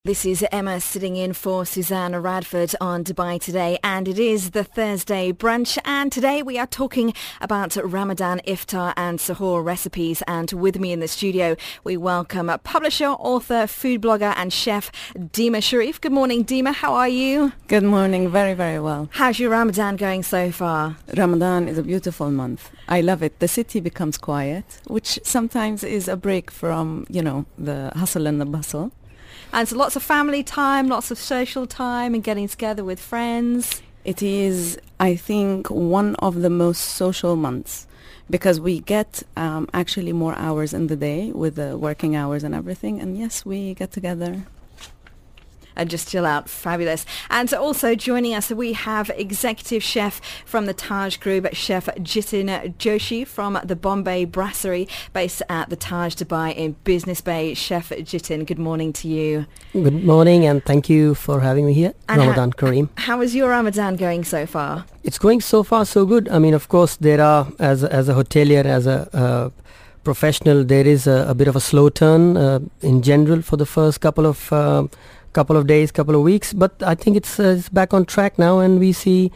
This is Emma sitting in for Susanna Radford on Dubai Today, and it is the Thursday brunch, and today we are talking about Ramadan iftar and sahur recipes, and with me in the studio we welcome publisher, author, food blogger and chef Dima Sharif. Good morning, Dima. How are you? Good morning. Very, very well. How's your Ramadan going so far? Ramadan is a beautiful month. I love it. The city becomes quiet, which sometimes is a break from, the hustle and the bustle. And so lots of family time, lots of social time and getting together with friends. It is, I think, one of the most social months because we get actually more hours in the day with the working hours and everything. And yes, we get together. And just chill out. Fabulous. And also joining us, we have executive chef from the Taj Group, Chef Jitin Joshi from the Bombay Brasserie, based at the Taj Dubai in Business Bay. Chef Jitin, good morning to you. Good morning, and thank you for having me here. And Ramadan Kareem. How is your Ramadan going so far? It's going so far so good. I mean, of course, there are, as a hotelier, as a professional, there is a bit of a slow turn in general for the first couple of days, couple of weeks, but I think it's back on track now, and we see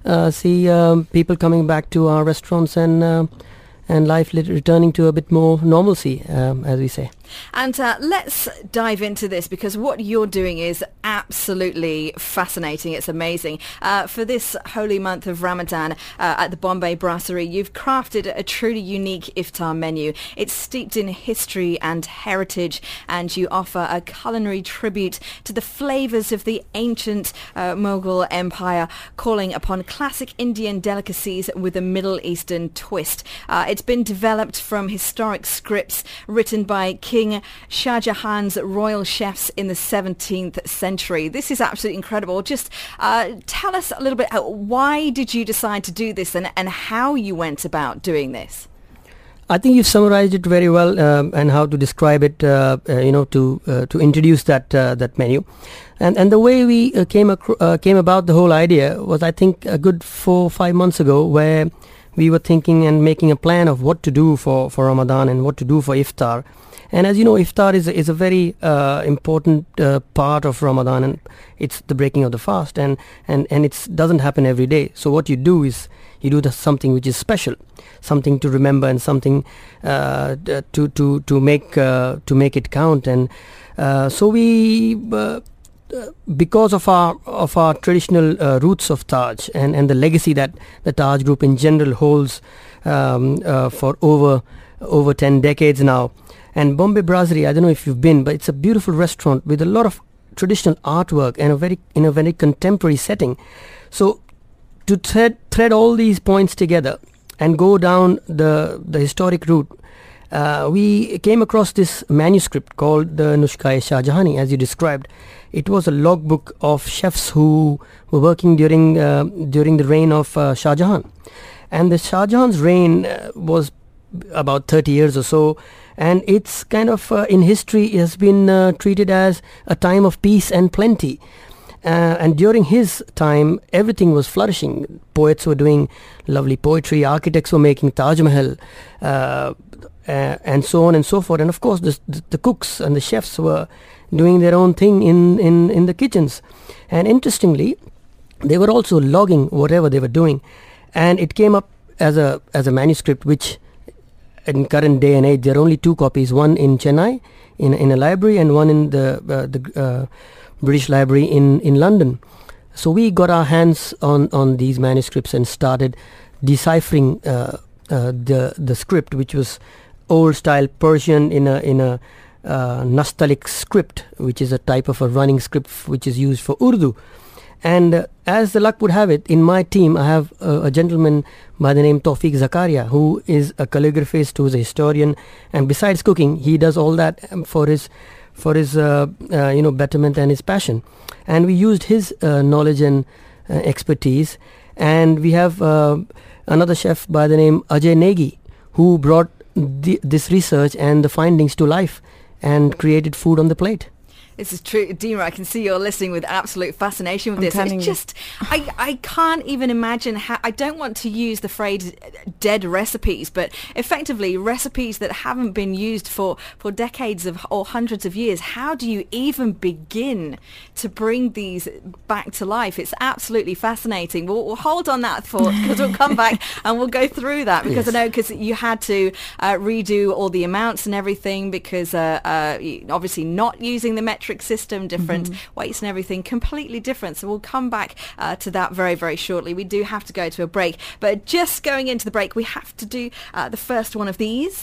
people coming back to our restaurants and life returning to a bit more normalcy, as we say. And let's dive into this, because what you're doing is absolutely fascinating. It's amazing. For this holy month of Ramadan at the Bombay Brasserie, you've crafted a truly unique iftar menu. It's steeped in history and heritage, and you offer a culinary tribute to the flavors of the ancient Mughal Empire, calling upon classic Indian delicacies with a Middle Eastern twist. It's been developed from historic scripts written by King Shah Jahan's royal chefs in the 17th century. This is absolutely incredible. Just tell us a little bit, why did you decide to do this and how you went about doing this? I think you've summarized it very well, and how to describe it, to introduce that menu. And the way we came about the whole idea was, I think, a good 4 or 5 months ago, where we were thinking and making a plan of what to do for Ramadan and what to do for iftar. And as you know, iftar is a very important part of Ramadan, and it's the breaking of the fast, and it doesn't happen every day. So what you do is you do something which is special, something to remember, and something to make it count. And so we, because of our traditional roots of Taj and the legacy that the Taj Group in general holds for over 10 decades now. And Bombay Brasserie, I don't know if you've been, but it's a beautiful restaurant with a lot of traditional artwork and in a very contemporary setting. So to thread all these points together and go down the historic route, we came across this manuscript called the Nushka-e Shah Jahani, as you described. It was a logbook of chefs who were working during the reign of Shah Jahan. And the Shah Jahan's reign was about 30 years or so, and it's kind of in history it has been treated as a time of peace and plenty, and during his time everything was flourishing. Poets were doing lovely poetry, architects were making Taj Mahal, and so on and so forth, and of course the cooks and the chefs were doing their own thing in the kitchens. And interestingly, they were also logging whatever they were doing, and it came up as a manuscript, which in current day and age there are only 2 copies, one in Chennai in a library and one in the British Library in London. So we got our hands on these manuscripts and started deciphering the script, which was old style Persian in a Nastaliq script, which is a type of a running script which is used for Urdu. And as the luck would have it, in my team I have a gentleman by the name Tawfiq Zakaria, who is a calligraphist, who is a historian, and besides cooking, he does all that for his betterment and his passion. And we used his knowledge and expertise. And we have another chef by the name Ajay Negi, who brought this research and the findings to life and created food on the plate. This is true. Dima, I can see you're listening with absolute fascination with this. It's just, I can't even imagine how, I don't want to use the phrase dead recipes, but effectively recipes that haven't been used for decades or hundreds of years. How do you even begin to bring these back to life? It's absolutely fascinating. We'll hold on that thought, because we'll come back and we'll go through that, because yes. I know, because you had to redo all the amounts and everything, because obviously not using the metric system, different weights and everything, completely different. So we'll come back to that very, very shortly. We do have to go to a break, but just going into the break, we have to do the first one of these.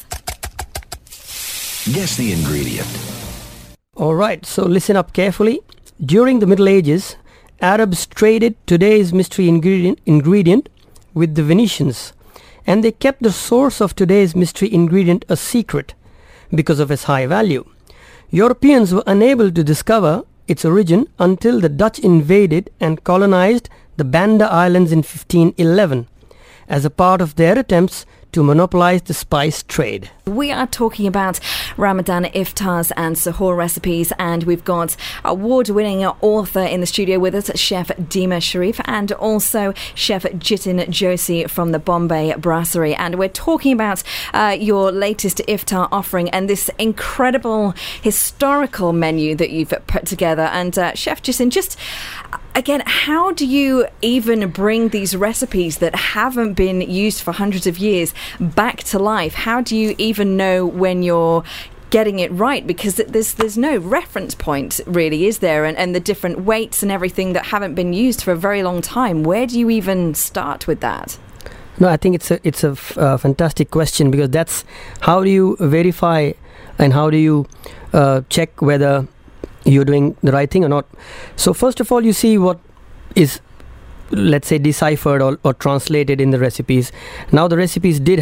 Guess the ingredient. All right, so listen up carefully. During the Middle Ages, Arabs traded today's mystery ingredient with the Venetians, and they kept the source of today's mystery ingredient a secret because of its high value. Europeans were unable to discover its origin until the Dutch invaded and colonized the Banda Islands in 1511 as a part of their attempts to monopolize the spice trade. We are talking about Ramadan iftars and suhoor recipes, and we've got award-winning author in the studio with us, Chef Dima Sharif, and also Chef Jitin Joshi from the Bombay Brasserie. And we're talking about your latest iftar offering and this incredible historical menu that you've put together. And Chef Jitin, just again, how do you even bring these recipes that haven't been used for hundreds of years back to life? How do you even know when you're getting it right? Because there's no reference point, really, is there? And the different weights and everything that haven't been used for a very long time. Where do you even start with that? No, I think it's a fantastic question, because that's how do you verify and how do you check whether you're doing the right thing or not. So first of all, you see what is, let's say, deciphered or translated in the recipes. Now the recipes didn't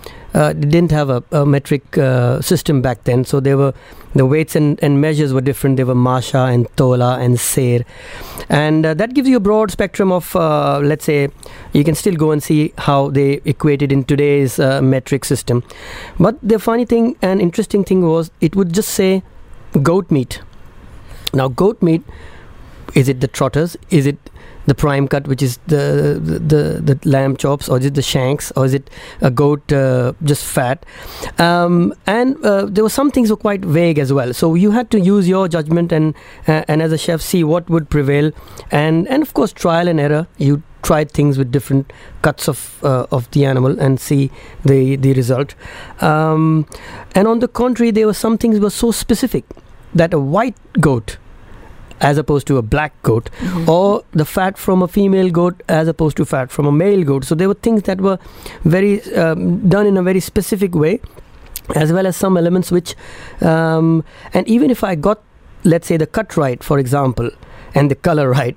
have a metric system back then, so they were, the weights and measures were different. They were masha and tola and ser, and that gives you a broad spectrum of, let's say, you can still go and see how they equated in today's metric system. But the funny thing and interesting thing was, it would just say goat meat. Now, goat meat, is it the trotters? Is it the prime cut, which is the lamb chops, or is it the shanks, or is it a goat just fat? And there were some things were quite vague as well. So you had to use your judgment and as a chef, see what would prevail, and of course trial and error. You tried things with different cuts of the animal and see the result. And on the contrary, there were some things were so specific that a white goat as opposed to a black goat, or the fat from a female goat as opposed to fat from a male goat. So there were things that were very done in a very specific way, as well as some elements which, and even if I got, let's say, the cut right, for example, and the color right,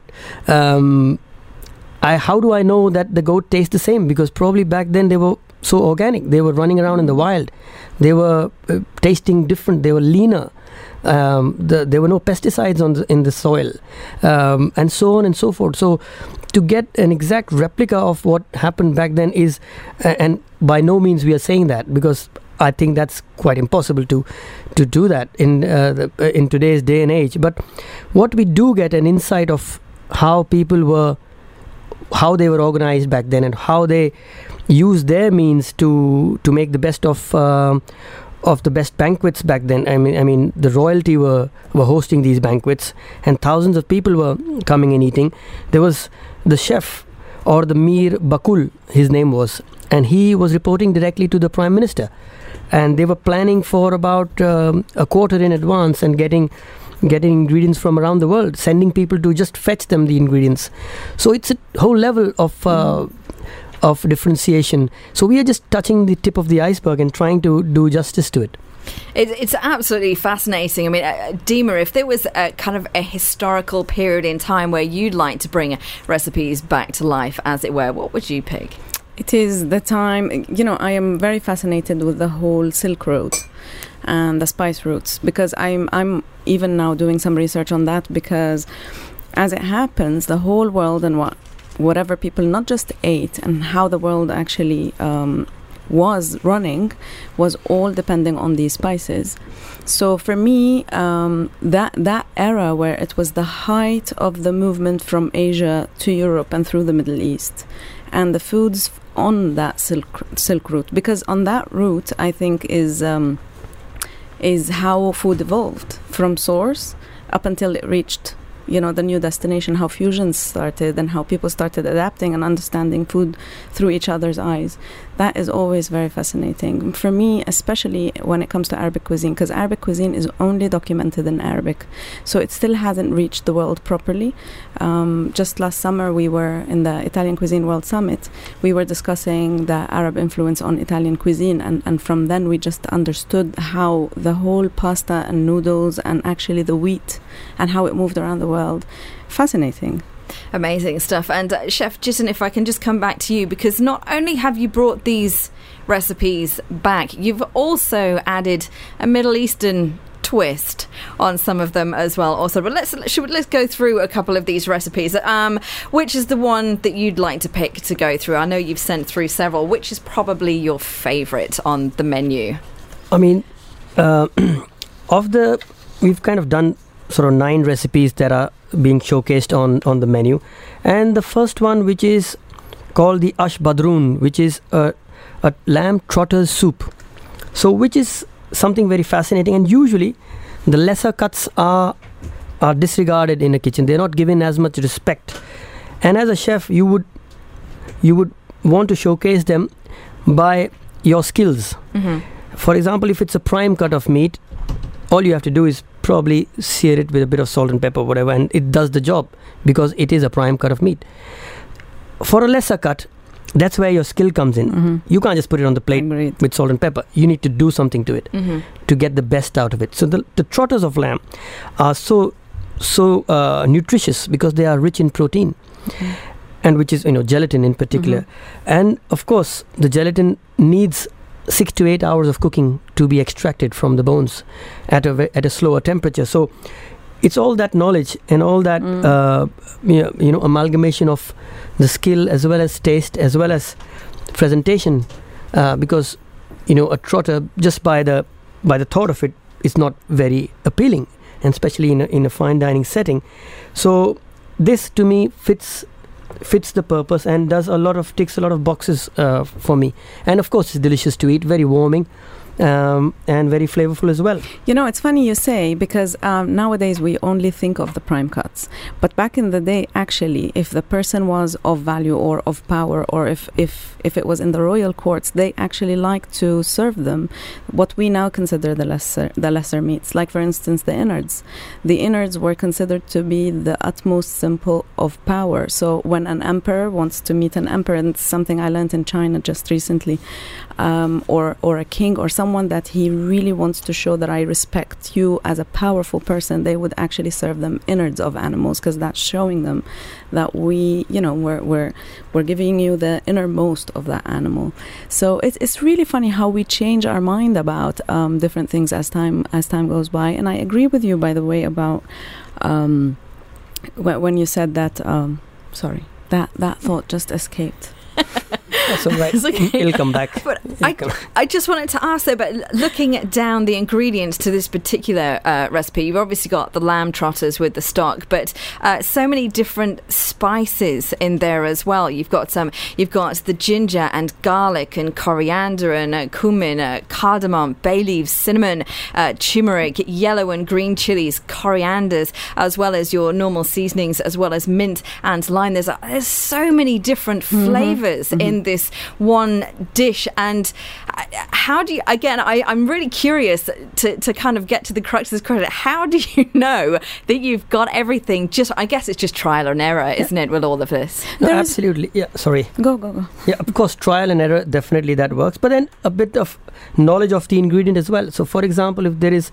how do I know that the goat tastes the same? Because probably back then they were so organic. They were running around in the wild. They were tasting different. They were leaner. There were no pesticides in the soil, and so on and so forth. So to get an exact replica of what happened back then is, and by no means we are saying that, because I think that's quite impossible to do that in today's day and age. But what we do get an insight of how people were, how they were organized back then, and how they used their means to make the best of the best banquets back then. I mean, the royalty were hosting these banquets, and thousands of people were coming and eating. There was the chef, or the Mir Bakul, his name was, and he was reporting directly to the Prime Minister, and they were planning for about a quarter in advance and getting ingredients from around the world, sending people to just fetch them the ingredients. So it's a whole level of differentiation. So we are just touching the tip of the iceberg and trying to do justice to it. It's absolutely fascinating. I mean, Dima, if there was a kind of a historical period in time where you'd like to bring recipes back to life, as it were, what would you pick? It is the time, I am very fascinated with the whole Silk Road and the spice routes, because I'm even now doing some research on that, because as it happens, the whole world and whatever people not just ate, and how the world actually was running was all depending on these spices. So for me, that era where it was the height of the movement from Asia to Europe and through the Middle East, and the foods on that silk route, because on that route, I think is how food evolved from source up until it reached, you know, the new destination, how fusions started and how people started adapting and understanding food through each other's eyes. That is always very fascinating. For me, especially when it comes to Arabic cuisine, because Arabic cuisine is only documented in Arabic. So it still hasn't reached the world properly. Just last summer, we were in the Italian Cuisine World Summit. We were discussing the Arab influence on Italian cuisine. And from then, we just understood how the whole pasta and noodles and actually the wheat and how it moved around the world. Fascinating. Amazing stuff. And Chef Jitin, if I can just come back to you, because not only have you brought these recipes back, you've also added a Middle Eastern twist on some of them as well also. But let's go through a couple of these recipes. Which is the one that you'd like to pick to go through? I know you've sent through several. Which is probably your favourite on the menu? I mean, we've kind of done sort of 9 recipes that are being showcased on the menu, and the first one, which is called the Ash Badroon, which is a lamb trotter's soup, so which is something very fascinating. And usually the lesser cuts are disregarded in a kitchen. They're not given as much respect, and as a chef you would want to showcase them by your skills. For example, if it's a prime cut of meat, all you have to do is probably sear it with a bit of salt and pepper, whatever, and it does the job because it is a prime cut of meat. For a lesser cut, that's where your skill comes in. You can't just put it on the plate with salt and pepper. You need to do something to it to get the best out of it. So the trotters of lamb are so nutritious because they are rich in protein, and which is, you know, gelatin in particular. And of course, the gelatin needs 6 to 8 hours of cooking to be extracted from the bones at a slower temperature. So it's all that knowledge and all that amalgamation of the skill as well as taste as well as presentation, because, you know, a trotter just by the thought of it is not very appealing, and especially in a fine dining setting. So this to me fits the purpose and ticks a lot of boxes for me. And of course, it's delicious to eat, very warming, and very flavorful as well. You know, it's funny you say, because nowadays we only think of the prime cuts, but back in the day, actually, if the person was of value or of power, or if it was in the royal courts, they actually liked to serve them what we now consider the lesser meats. Like, for instance, the innards. The innards were considered to be the utmost symbol of power. So when an emperor wants to meet an emperor, and it's something I learned in China just recently, or a king or someone that he really wants to show that I respect you as a powerful person, they would actually serve them innards of animals, because that's showing them that we're giving you the innermost of that animal. So it's really funny how we change our mind about different things as time goes by. And I agree with you, by the way, about when you said that. Sorry, that thought just escaped. That's all right. Okay. It'll come back. But I just wanted to ask, though, but looking down the ingredients to this particular recipe, you've obviously got the lamb trotters with the stock, but so many different spices in there as well. You've got the ginger and garlic and coriander and cumin, cardamom, bay leaves, cinnamon, turmeric, yellow and green chilies, corianders, as well as your normal seasonings, as well as mint and lime. There's so many different flavours in this one dish. And how do you, again, I'm really curious to kind of get to the crux of this question. How do you know that you've got everything? I guess it's just trial and error, isn't it, with all of this? No, absolutely. Yeah, sorry. Go. Yeah, of course, trial and error, definitely that works. But then a bit of knowledge of the ingredient as well. So, for example, if there is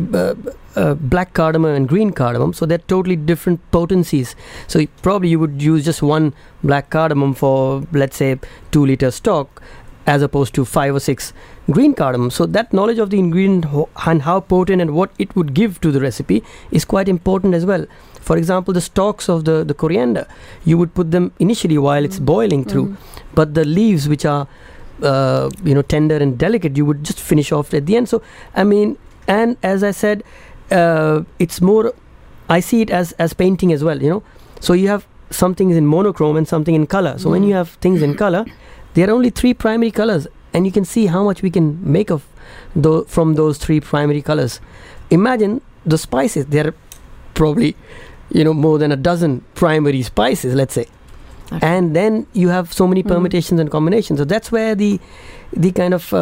black cardamom and green cardamom, so they're totally different potencies. So probably you would use just one black cardamom for, let's say, 2 liter stock, as opposed to 5 or 6 green cardamom. So that knowledge of the ingredient and how potent and what it would give to the recipe is quite important as well. For example, the stalks of the coriander, you would put them initially while it's boiling through, but the leaves, which are tender and delicate, you would just finish off at the end. So I mean, and as I said, it's more, I see it as painting as well, so you have some things in monochrome and something in color. So when you have things in color, there are only 3 primary colors, and you can see how much we can make of from those 3 primary colors. Imagine the spices. There are probably more than a dozen primary spices, let's say. Okay. And then you have so many permutations and combinations. So that's where the kind of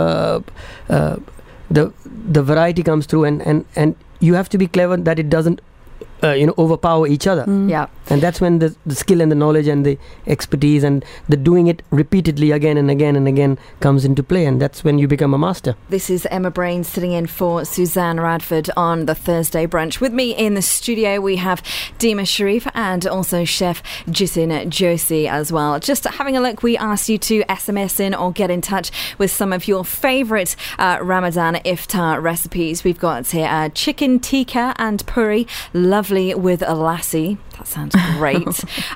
the variety comes through, and you have to be clever that it doesn't overpower each other. Yeah. And that's when the skill and the knowledge and the expertise and the doing it repeatedly again and again and again comes into play, and that's when you become a master. This is Emma Brain sitting in for Suzanne Radford on the Thursday Brunch. With me in the studio we have Dima Sharif and also Chef Jitin Joshi as well. Just having a look, we asked you to SMS in or get in touch with some of your favourite Ramadan iftar recipes. We've got here chicken tikka and puri, lovely with a lassi. That sounds great.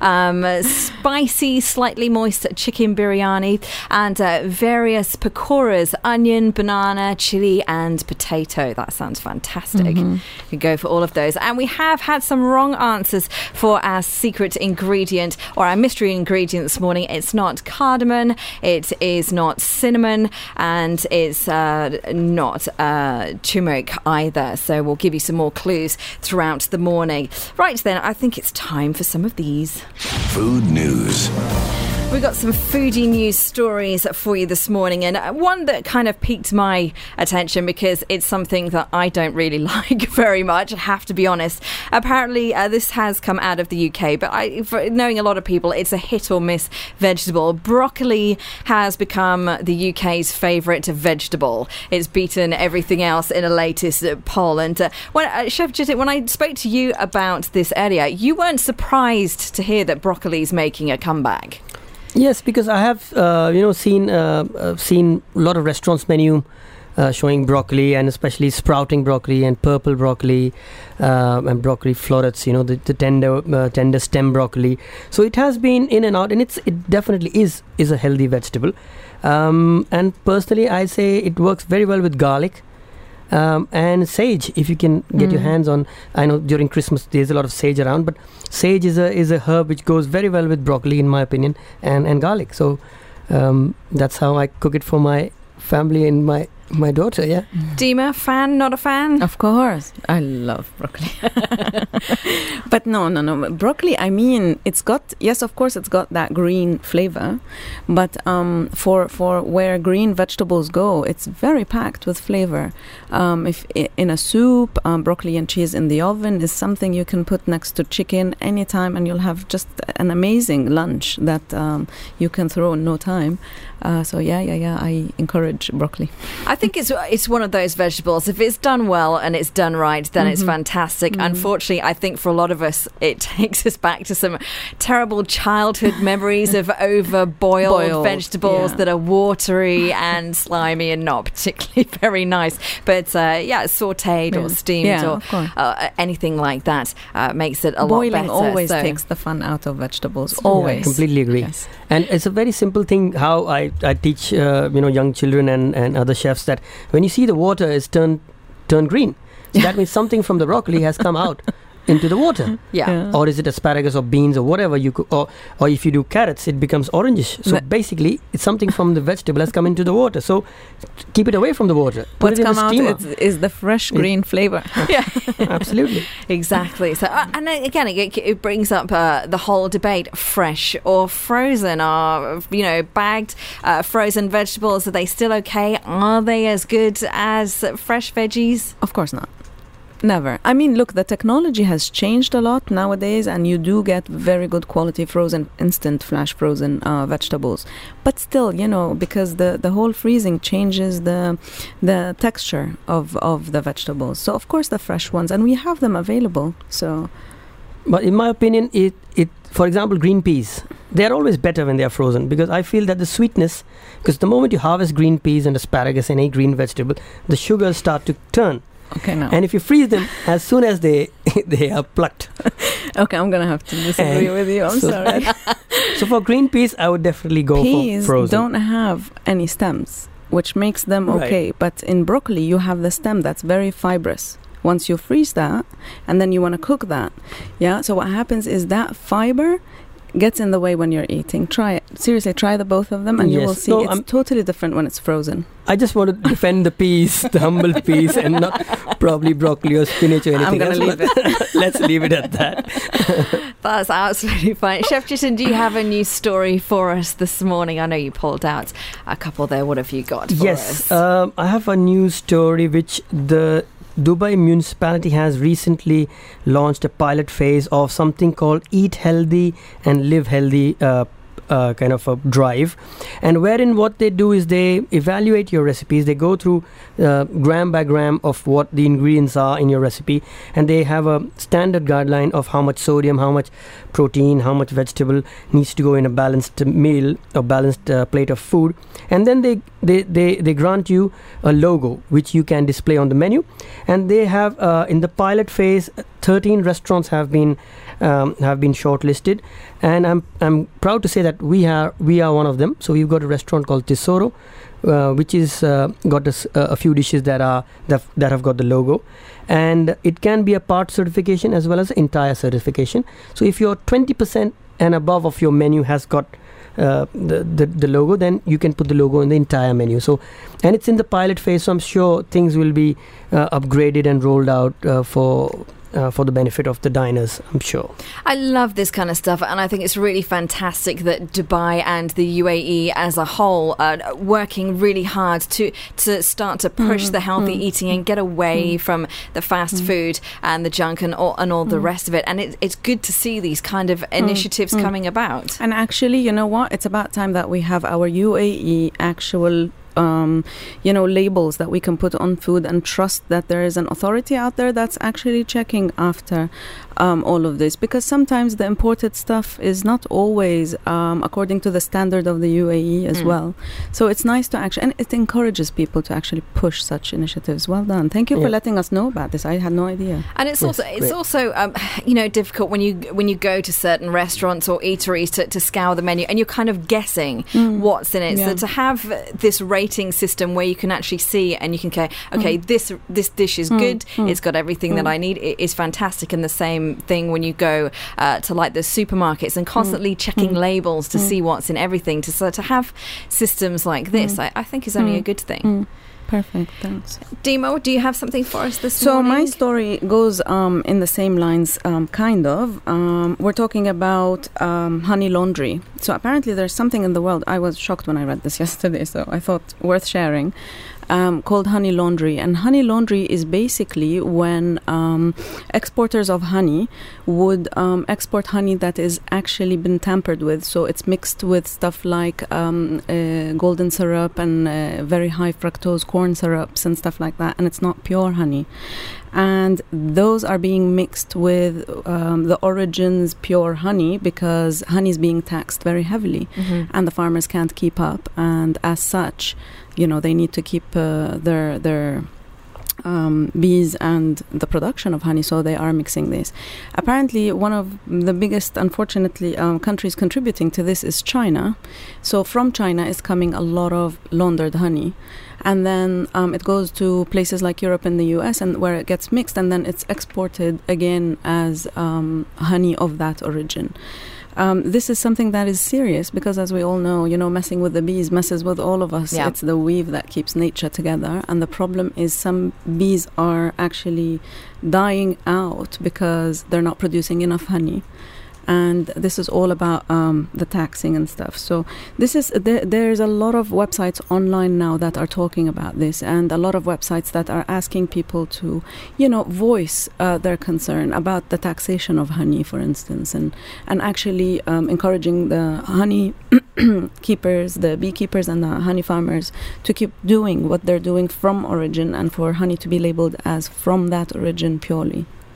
Spicy, slightly moist chicken biryani, and various pakoras, onion, banana, chili and potato. That sounds fantastic. You can go for all of those. And we have had some wrong answers for our secret ingredient or our mystery ingredient this morning. It's not cardamom, it is not cinnamon, and it's not turmeric either. So we'll give you some more clues throughout the morning. Right then, I think it's time for some of these. Food news. We've got some foodie news stories for you this morning, and one that kind of piqued my attention because it's something that I don't really like very much, I have to be honest. Apparently this has come out of the UK, but knowing a lot of people, it's a hit or miss vegetable. Broccoli has become the UK's favourite vegetable. It's beaten everything else in a latest poll. And Chef Jitin, when I spoke to you about this earlier, you weren't surprised to hear that broccoli's making a comeback. Yes, because I have seen a lot of restaurants menu showing broccoli, and especially sprouting broccoli and purple broccoli and broccoli florets, the tender stem broccoli. So it has been in and out, and it definitely is a healthy vegetable. And personally, I say it works very well with garlic. And sage, if you can get your hands on. I know during Christmas there's a lot of sage around, but sage is a herb which goes very well with broccoli, in my opinion, and garlic. So that's how I cook it for my family and my daughter. Yeah. Dima, fan, not a fan? Of course, I love broccoli. But no. Broccoli, I mean, it's got that green flavor, but for where green vegetables go, it's very packed with flavor. If in a soup, broccoli and cheese in the oven is something you can put next to chicken anytime, and you'll have just an amazing lunch that you can throw in no time. So yeah, I encourage broccoli. I think it's one of those vegetables. If it's done well and it's done right, then it's fantastic. Unfortunately, I think for a lot of us, it takes us back to some terrible childhood memories of over-boiled vegetables that are watery and slimy and not particularly very nice. But sautéed or steamed or anything like that makes it a lot better. Boiling always takes the fun out of vegetables. Always. I completely agree. Yes. And it's a very simple thing how I teach young children and other chefs that when you see the water is turned green, so that means something from the broccoli has come out into the water. Yeah. Or is it asparagus or beans or whatever you could, or if you do carrots, it becomes orangish. So basically, it's something from the vegetable has come into the water. So keep it away from the water. What's come out is the fresh green flavor. Yeah, absolutely. Exactly. So, and again, it brings up the whole debate: fresh or frozen? Are bagged frozen vegetables, are they still okay? Are they as good as fresh veggies? Of course not. Never. I mean, look, the technology has changed a lot nowadays, and you do get very good quality frozen, instant flash frozen vegetables. But still, because the whole freezing changes the texture of the vegetables. So, of course, the fresh ones, and we have them available. So, but in my opinion, it for example, green peas, they are always better when they are frozen, because I feel that the sweetness, because the moment you harvest green peas and asparagus and any green vegetable, the sugars start to turn. Okay, now. And if you freeze them as soon as they are plucked. Okay, I'm going to have to disagree with you. I'm sorry. So for green peas, I would definitely go Peas for frozen. don't have any stems, which makes them Right. okay. But in broccoli, you have the stem that's very fibrous. Once you freeze that, and then you want to cook that, yeah. So what happens is that fiber gets in the way when you're eating. Try it. Seriously, try the both of them, and you Yes. will see No, it's I'm- totally different when it's frozen. I just want to defend the peas, the humble peas, and not probably broccoli or spinach or anything I'm going to else. leave it. Let's leave it at that. That's absolutely fine. Chef Jitin, do you have a new story for us this morning? I know you pulled out a couple there. What have you got for Yes, us? I have a news story which the Dubai municipality has recently launched a pilot phase of something called Eat Healthy and Live Healthy kind of a drive, and wherein what they do is they evaluate your recipes. They go through gram by gram of what the ingredients are in your recipe, and they have a standard guideline of how much sodium, how much protein, how much vegetable needs to go in a balanced meal or balanced plate of food. And then they grant you a logo which you can display on the menu. And they have in the pilot phase 13 restaurants have been shortlisted, and I'm proud to say that we are one of them. So we've got a restaurant called Tesoro, which is got a few dishes that have got the logo, and it can be a part certification as well as entire certification. So if you're 20% and above of your menu has got the logo, then you can put the logo in the entire menu. So, and it's in the pilot phase, so I'm sure things will be upgraded and rolled out for the benefit of the diners, I'm sure. I love this kind of stuff, and I think it's really fantastic that Dubai and the UAE as a whole are working really hard to start to push the healthy eating and get away from the fast food and the junk and all the rest of it. And it's good to see these kind of initiatives coming about. And actually, you know what? It's about time that we have our UAE actual labels that we can put on food and trust that there is an authority out there that's actually checking after all of this, because sometimes the imported stuff is not always according to the standard of the UAE as well. So it's nice to actually, and it encourages people to actually push such initiatives. Well done. Thank you for letting us know about this. I had no idea. And it's also difficult when you go to certain restaurants or eateries to scour the menu and you're kind of guessing what's in it. Yeah. So to have this rating system where you can actually see and you can say, okay, this dish is good, it's got everything that I need, it is fantastic. And the same thing when you go to like the supermarkets and constantly checking labels to see what's in everything. To have systems like this, I think is only a good thing. Perfect, thanks. Demo, do you have something for us this So morning? my story goes in the same lines, kind of. We're talking about honey laundry. So apparently there's something in the world. I was shocked when I read this yesterday, so I thought worth sharing. Called honey laundry. And honey laundry is basically when exporters of honey would export honey that is actually been tampered with. So it's mixed with stuff like golden syrup and very high fructose corn syrups and stuff like that. And it's not pure honey. And those are being mixed with the origins pure honey, because honey is being taxed very heavily and the farmers can't keep up. And as such, they need to keep their bees and the production of honey, so they are mixing this. Apparently, one of the biggest, unfortunately, countries contributing to this is China. So from China is coming a lot of laundered honey. And then it goes to places like Europe and the US, and where it gets mixed, and then it's exported again as honey of that origin. This is something that is serious because, as we all know, messing with the bees messes with all of us. Yeah. It's the weave that keeps nature together. And the problem is some bees are actually dying out because they're not producing enough honey. And this is all about the taxing and stuff. So there's a lot of websites online now that are talking about this, and a lot of websites that are asking people to, voice their concern about the taxation of honey, for instance, and actually encouraging the honey keepers, the beekeepers and the honey farmers to keep doing what they're doing from origin, and for honey to be labeled as from that origin purely.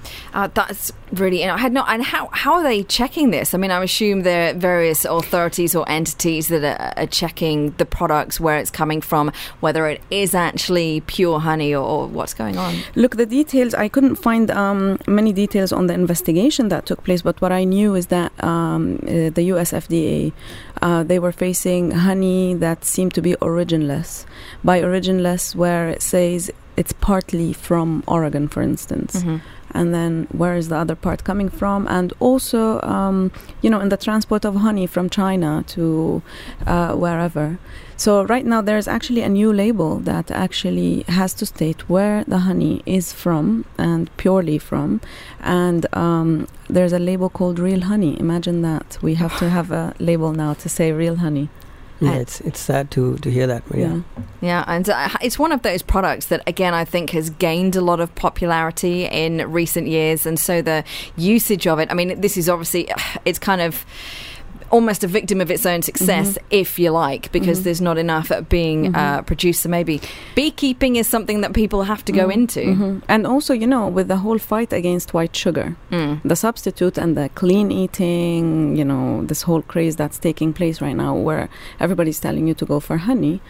That's really. I had not. And how are they checking this? I mean, I assume there are various authorities or entities that are checking the products, where it's coming from, whether it is actually pure honey or what's going on. Look, the details, I couldn't find many details on the investigation that took place, but what I knew is that the US FDA, they were facing honey that seemed to be originless. By originless, where it says it's partly from Oregon, for instance. Mm-hmm. And then where is the other part coming from? And also, in the transport of honey from China to wherever. So right now there's actually a new label that actually has to state where the honey is from and purely from. And there's a label called Real Honey. Imagine that. We have to have a label now to say Real Honey. Yeah, it's sad to hear that. Yeah, and it's one of those products that, again, I think has gained a lot of popularity in recent years, and so the usage of it, I mean, this is obviously, it's kind of almost a victim of its own success, if you like, because there's not enough being produced. So maybe beekeeping is something that people have to go into. And also, with the whole fight against white sugar, the substitute and the clean eating, this whole craze that's taking place right now, where everybody's telling you to go for honey.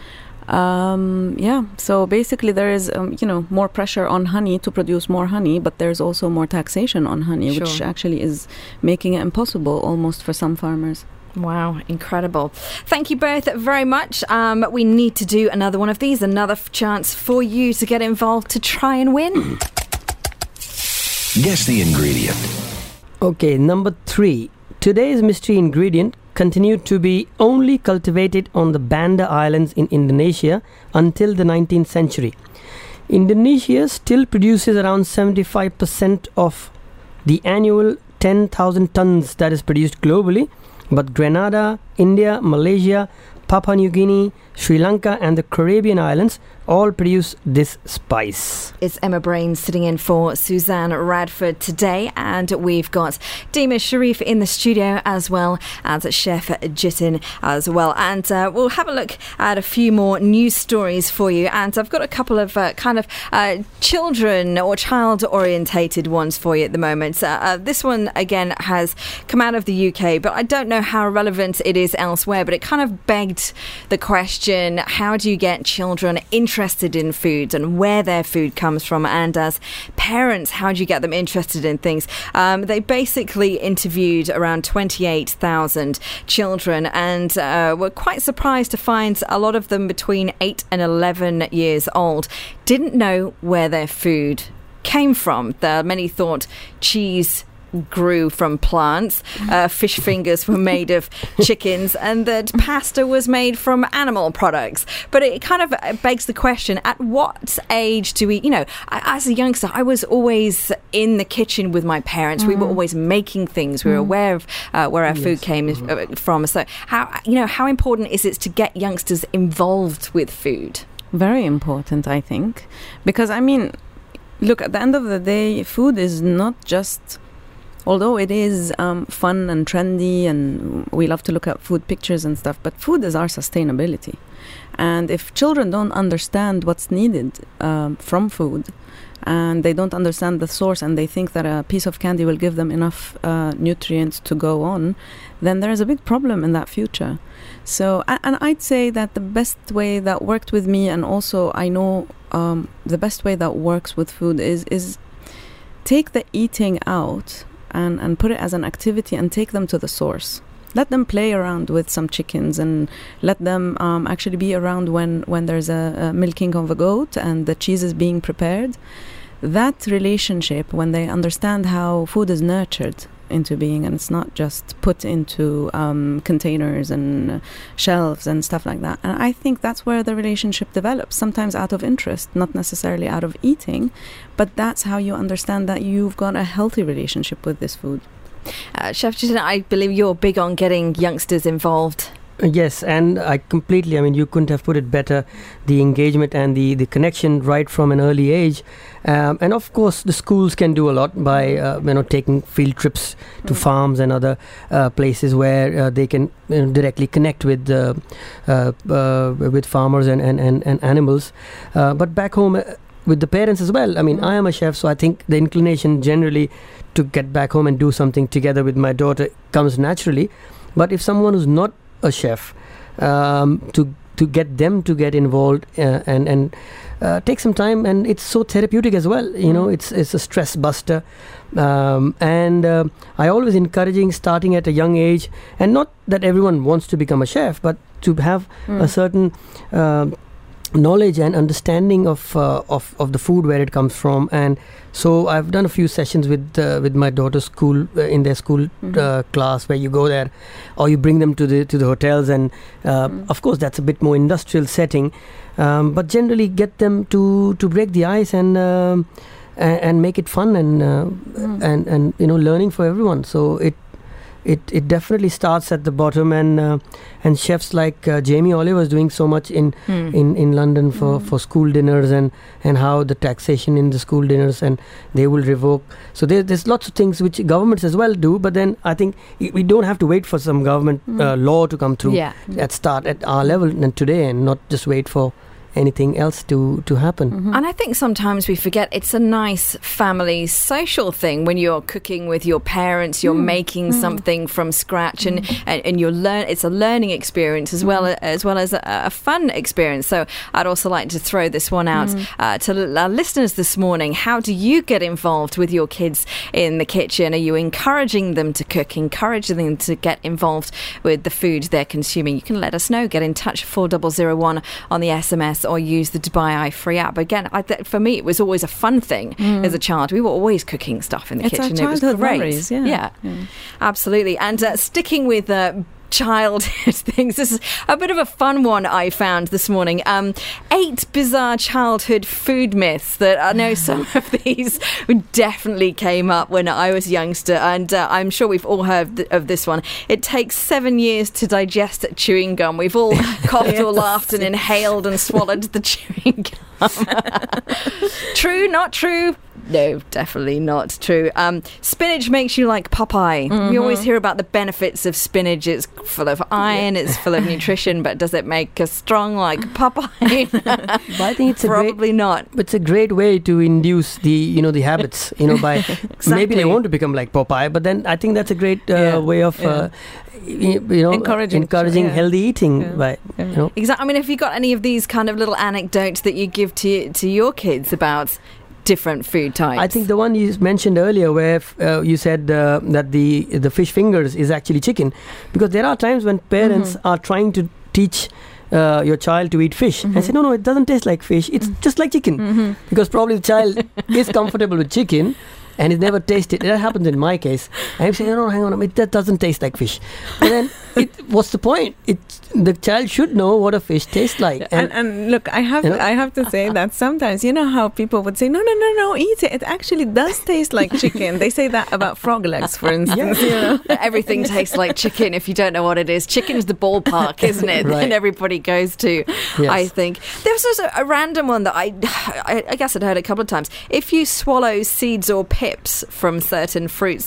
So basically there is, more pressure on honey to produce more honey, but there's also more taxation on honey, which actually is making it impossible almost for some farmers. Wow, incredible. Thank you both very much. We need to do another one of these, another chance for you to get involved to try and win. Guess the ingredient. Okay, number 3. Today's mystery ingredient continued to be only cultivated on the Banda Islands in Indonesia until the 19th century. Indonesia still produces around 75% of the annual 10,000 tons that is produced globally, but Grenada, India, Malaysia, Papua New Guinea, Sri Lanka and the Caribbean islands all produce this spice. It's Emma Brain sitting in for Suzanne Radford today, and we've got Dima Sharif in the studio as well as Chef Jitin as well. And we'll have a look at a few more news stories for you. And I've got a couple of children or child-orientated ones for you at the moment. This one, again, has come out of the UK, but I don't know how relevant it is elsewhere, but it kind of begged the question, how do you get children interested in food and where their food comes from? And as parents, how do you get them interested in things? They basically interviewed around 28,000 children and were quite surprised to find a lot of them between 8 and 11 years old didn't know where their food came from. Many thought cheese grew from plants, fish fingers were made of chickens, and that pasta was made from animal products. But it kind of begs the question, at what age do we, as a youngster, I was always in the kitchen with my parents. We were always making things. We were aware of where our food came from. So how important is it to get youngsters involved with food? Very important, I think. Because, look, at the end of the day, food is not just... Although it is fun and trendy and we love to look at food pictures and stuff, but food is our sustainability. And if children don't understand what's needed from food, and they don't understand the source, and they think that a piece of candy will give them enough nutrients to go on, then there's a big problem in that future. So, and I'd say that the best way that worked with me, and also I know the best way that works with food is take the eating out and put it as an activity and take them to the source. Let them play around with some chickens and let them actually be around when there's a milking of a goat and the cheese is being prepared. That relationship, when they understand how food is nurtured into being and it's not just put into containers and shelves and stuff like that. And I think that's where the relationship develops, sometimes out of interest, not necessarily out of eating, but that's how you understand that you've got a healthy relationship with this food. Chef Jitin, I believe you're big on getting youngsters involved. Yes, and I completely, you couldn't have put it better, the engagement and the connection right from an early age. And of course, the schools can do a lot by, taking field trips to farms and other places where they can directly connect with farmers and animals. But back home, with the parents as well. I mean, I am a chef, so I think the inclination generally to get back home and do something together with my daughter comes naturally. But if someone who's not a chef, to get them to get involved and take some time, and it's so therapeutic as well. You know, it's a stress buster, and I always encouraging starting at a young age, and not that everyone wants to become a chef, but to have a certain knowledge and understanding of the food, where it comes from. And so I've done a few sessions with my daughter's school, in their school class, where you go there or you bring them to the hotels, and of course that's a bit more industrial setting, but generally get them to break the ice and make it fun and you know, learning for everyone. So it definitely starts at the bottom, and chefs like Jamie Oliver is doing so much in London for school dinners, and how the taxation in the school dinners, and they will revoke. So there's lots of things which governments as well do, but then I think we don't have to wait for some government law to come through at start at our level and today, and not just wait for anything else to happen. And I think sometimes we forget it's a nice family social thing when you're cooking with your parents, you're making something from scratch, and you learn. It's a learning experience as well as a fun experience. So I'd also like to throw this one out to our listeners this morning. How do you get involved with your kids in the kitchen? Are you encouraging them to cook, encouraging them to get involved with the food they're consuming? You can let us know. Get in touch 4001 on the SMS, or use the Dubai Eye free app. Again, for me, it was always a fun thing as a child. We were always cooking stuff in the kitchen. It's our childhood memories, yeah, absolutely. And sticking with childhood things, this is a bit of a fun one I found this morning. 8 bizarre childhood food myths that I know some of these definitely came up when I was a youngster, and I'm sure we've all heard of this one. It takes 7 years to digest chewing gum. We've all coughed or laughed and inhaled and swallowed the chewing gum. True, not true? No, definitely not true. Spinach makes you like Popeye. We always hear about the benefits of spinach. It's full of iron, it's full of nutrition, but does it make us strong like Popeye? But I think it's probably not. It's a great way to induce the habits, by Exactly. Maybe they want to become like Popeye, but then I think that's a great way of encouraging healthy eating. Exactly. I mean, have you got any of these kind of little anecdotes that you give to your kids about different food types? I think the one you mentioned earlier, where you said that the fish fingers is actually chicken, because there are times when parents are trying to teach your child to eat fish and say, no, it doesn't taste like fish, it's just like chicken, because probably the child is comfortable with chicken and he's never tasted. That happens in my case. I'm saying, no, hang on, that doesn't taste like fish. But then, what's the point? The child should know what a fish tastes like. And look, I have to say that sometimes, you know how people would say, no, eat it. It actually does taste like chicken. They say that about frog legs, for instance. Everything tastes like chicken if you don't know what it is. Chicken's the ballpark, isn't it? Right. That everybody goes to, yes. I think. There was also a random one that I guess I'd heard a couple of times. If you swallow seeds or pips from certain fruits,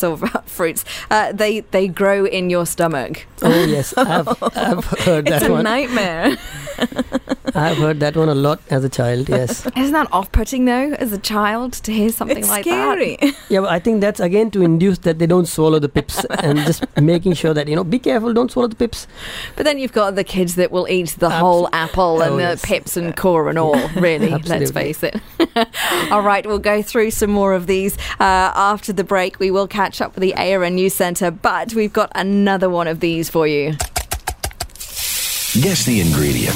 they grow in your stomach. Oh yes, I've heard that one. It's a nightmare. I've heard that one a lot as a child. Yes. Isn't that off-putting though, as a child, to hear something like scary. that? Yeah, but I think that's again to induce that they don't swallow the pips, and just making sure that be careful, don't swallow the pips. But then you've got the kids that will eat the whole apple and the pips and core and all. Really, let's face it. All right, we'll go through some more of these after the break. We will catch up with the ARN News Centre, but we've got another one of these for you. Guess the ingredient.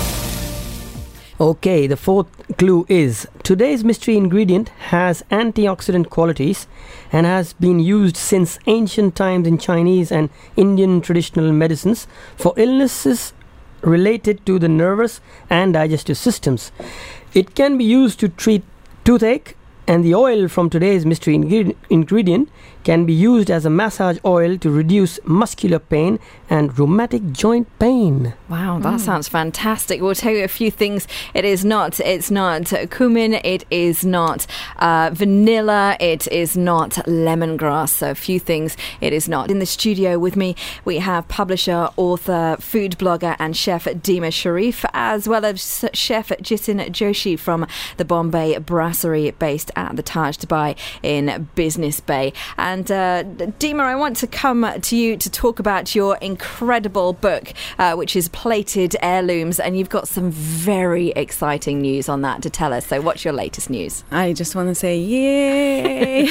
Okay, the fourth clue is today's mystery ingredient has antioxidant qualities and has been used since ancient times in Chinese and Indian traditional medicines for illnesses related to the nervous and digestive systems. It can be used to treat toothache, and the oil from today's mystery ingredient can be used as a massage oil to reduce muscular pain and rheumatic joint pain. Wow, that sounds fantastic. We'll tell you a few things. It's not cumin, it is not vanilla, it is not lemongrass. So a few things it is not. In the studio with me, we have publisher, author, food blogger and chef Dima Sharif, as well as chef Jitin Joshi from the Bombay Brasserie based at the Taj Dubai in Business Bay. And Dima, I want to come to you to talk about your incredible book, which is Plated Heirlooms, and you've got some very exciting news on that to tell us. So what's your latest news? I just want to say yay.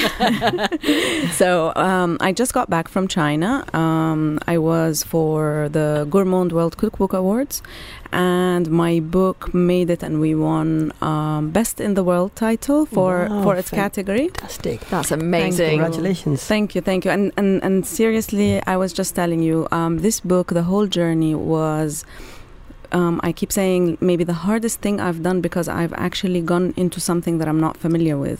So I just got back from China. I was for the Gourmand World Cookbook Awards, and my book made it, and we won Best in the World title for its category. Fantastic. That's amazing. Congratulations. Thank you. And seriously, I was just telling you, this book, the whole journey was, I keep saying, maybe the hardest thing I've done, because I've actually gone into something that I'm not familiar with.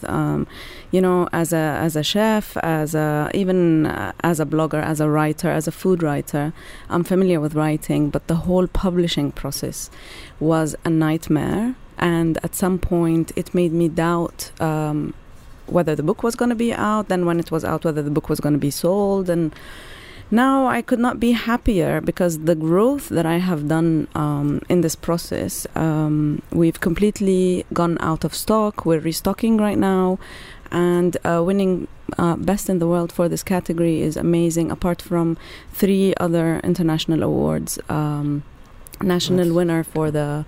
As a chef, even as a blogger, as a writer, as a food writer, I'm familiar with writing, but the whole publishing process was a nightmare. And at some point, it made me doubt whether the book was going to be out. Then when it was out, whether the book was going to be sold. And now I could not be happier, because the growth that I have done in this process, we've completely gone out of stock. We're restocking right now, and winning Best in the World for this category is amazing, apart from 3 other international awards. National winner for the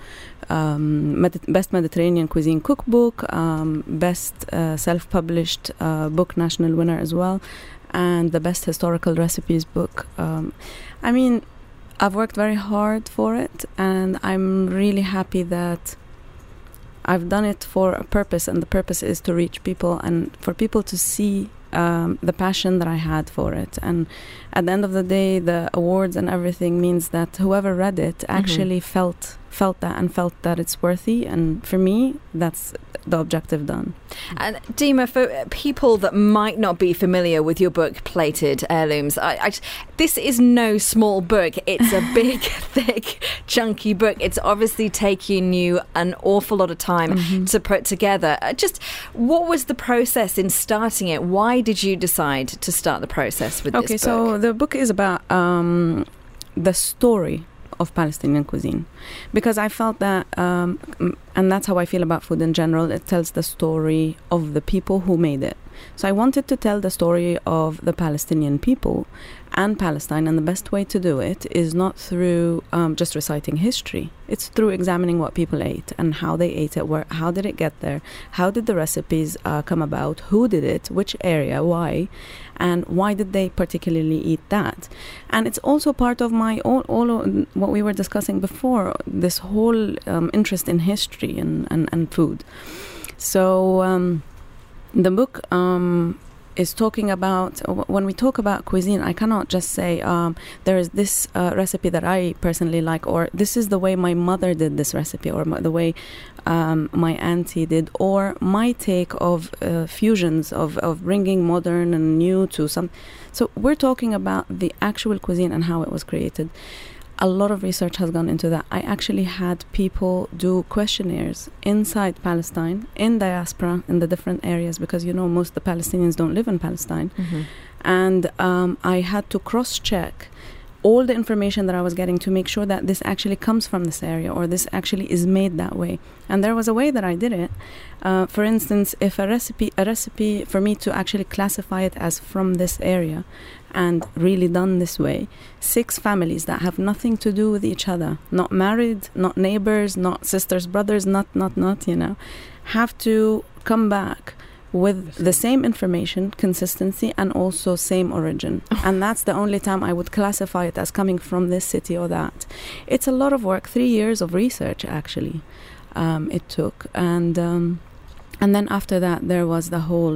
Best Mediterranean Cuisine Cookbook, Best Self-Published Book national winner as well, and the Best Historical Recipes book. I mean, I've worked very hard for it, and I'm really happy that I've done it for a purpose, and the purpose is to reach people and for people to see the passion that I had for it. And at the end of the day, the awards and everything means that whoever read it actually felt that and felt that it's worthy. And for me, that's the objective done. And Dima, for people that might not be familiar with your book, Plated Heirlooms, this is no small book. It's a big, thick, chunky book. It's obviously taking you an awful lot of time to put together. Just what was the process in starting it? Why did you decide to start the process with this book? Okay, so the book is about the story of Palestinian cuisine, because I felt that, and that's how I feel about food in general, it tells the story of the people who made it. So I wanted to tell the story of the Palestinian people and Palestine, and the best way to do it is not through just reciting history. It's through examining what people ate and how they ate it, how did it get there, how did the recipes come about, who did it, which area, why, and why did they particularly eat that. And it's also part of my all what we were discussing before, this whole interest in history and food. So the book is talking about, when we talk about cuisine, I cannot just say there is this recipe that I personally like, or this is the way my mother did this recipe, or the way my auntie did, or my take of fusions of bringing modern and new to some. So we're talking about the actual cuisine and how it was created. A lot of research has gone into that. I actually had people do questionnaires inside Palestine, in diaspora, in the different areas, because, most of the Palestinians don't live in Palestine. And I had to cross-check all the information that I was getting to make sure that this actually comes from this area, or this actually is made that way. And there was a way that I did it. For instance, if a recipe for me to actually classify it as from this area and really done this way, 6 families that have nothing to do with each other, not married, not neighbors, not sisters, brothers, not, have to come back with the same information, consistency, and also same origin. And that's the only time I would classify it as coming from this city or that. It's a lot of work, 3 years of research, actually, it took. And then after that, there was the whole,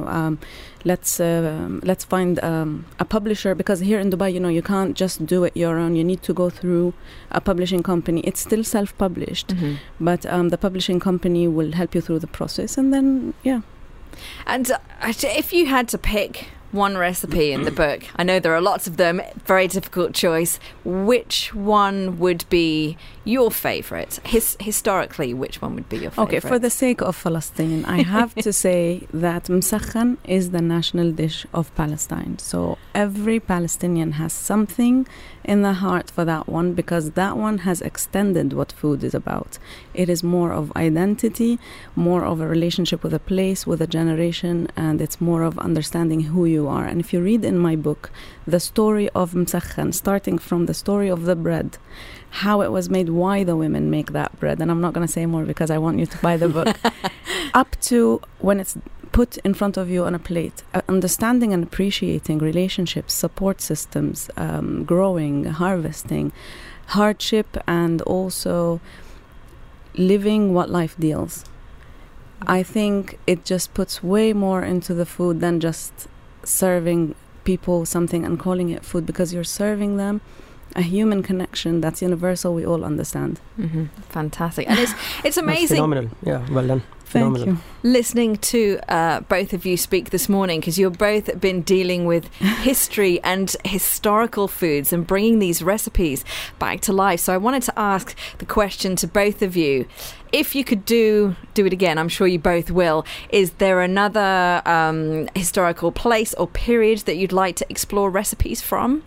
let's find a publisher, because here in Dubai, you can't just do it your own. You need to go through a publishing company. It's still self-published, but the publishing company will help you through the process. And then, yeah. And if you had to pick one recipe in the book, I know there are lots of them, very difficult choice, which one would be your favourite? Historically, which one would be your favourite? Okay, for the sake of Palestine, I have to say that مسخن is the national dish of Palestine. So every Palestinian has something in the heart for that one, because that one has extended what food is about. It is more of identity, more of a relationship with a place, with a generation, and it's more of understanding who you are. And if you read in my book the story of مسخن, starting from the story of the bread, how it was made, why the women make that bread, and I'm not going to say more because I want you to buy the book, up to when it's put in front of you on a plate, understanding and appreciating relationships, support systems, growing, harvesting, hardship, and also living what life deals. I think it just puts way more into the food than just serving people something and calling it food, because you're serving them a human connection that's universal, we all understand. Mm-hmm. Fantastic. And it's amazing. That's phenomenal. Yeah, well done. Phenomenal. Thank you. Listening to both of you speak this morning, because you've both been dealing with history and historical foods and bringing these recipes back to life. So I wanted to ask the question to both of you. If you could do it again, I'm sure you both will, is there another historical place or period that you'd like to explore recipes from?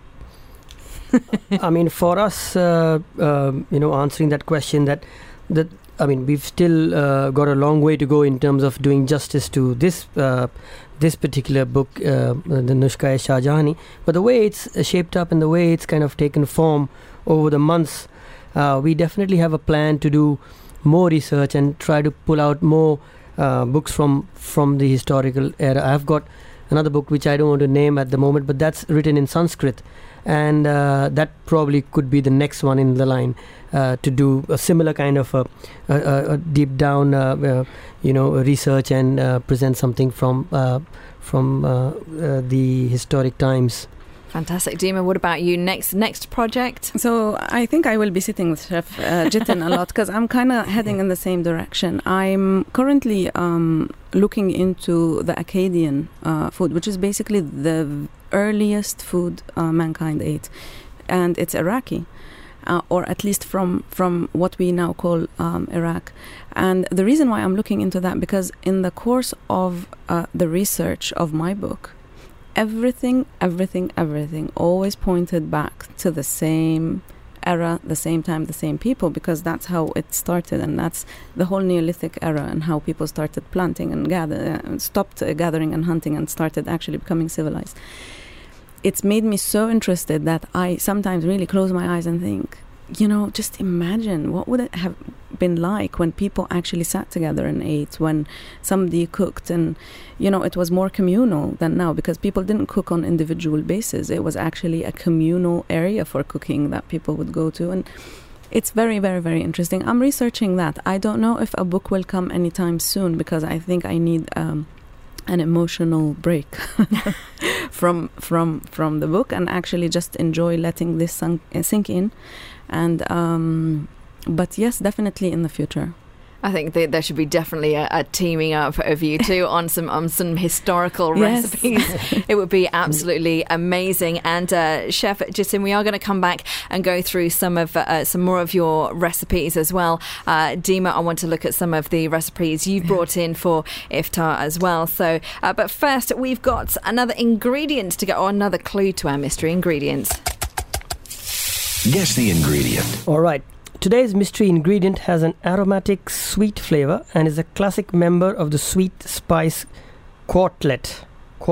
I mean, for us, answering that question, we've still got a long way to go in terms of doing justice to this particular book, the Nushka-e-Shah Jahani. But the way it's shaped up and the way it's kind of taken form over the months, we definitely have a plan to do more research and try to pull out more books from the historical era. I've got another book which I don't want to name at the moment, but that's written in Sanskrit. And that probably could be the next one in the line to do a similar kind of a deep down, research and present something from the historic times. Fantastic. Dima, what about you? Next project? So I think I will be sitting with Chef Jitin a lot, because I'm kind of heading in the same direction. I'm currently looking into the Akkadian food, which is basically the earliest food mankind ate, and it's Iraqi, or at least from what we now call Iraq. And the reason why I'm looking into that, because in the course of the research of my book, everything always pointed back to the same era, the same time, the same people, because that's how it started, and that's the whole Neolithic era, and how people started planting and stopped gathering and hunting and started actually becoming civilized. It's made me so interested that I sometimes really close my eyes and think, just imagine what would it have been like when people actually sat together and ate, when somebody cooked, and it was more communal than now, because people didn't cook on individual basis. It was actually a communal area for cooking that people would go to, and it's very, very, very interesting. I'm researching that. I don't know if a book will come anytime soon, because I think I need an emotional break from the book, and actually just enjoy letting this sink in. And but yes, definitely in the future. I think there should be definitely a teaming up of you two on some historical recipes. It would be absolutely amazing. And Chef Jitin, we are going to come back and go through some more of your recipes as well. Dima, I want to look at some of the recipes you've brought in for iftar as well. So, but first, we've got another ingredient to go, or another clue to our mystery ingredients. Guess the ingredient. All right. Today's mystery ingredient has an aromatic sweet flavor and is a classic member of the sweet spice quartet.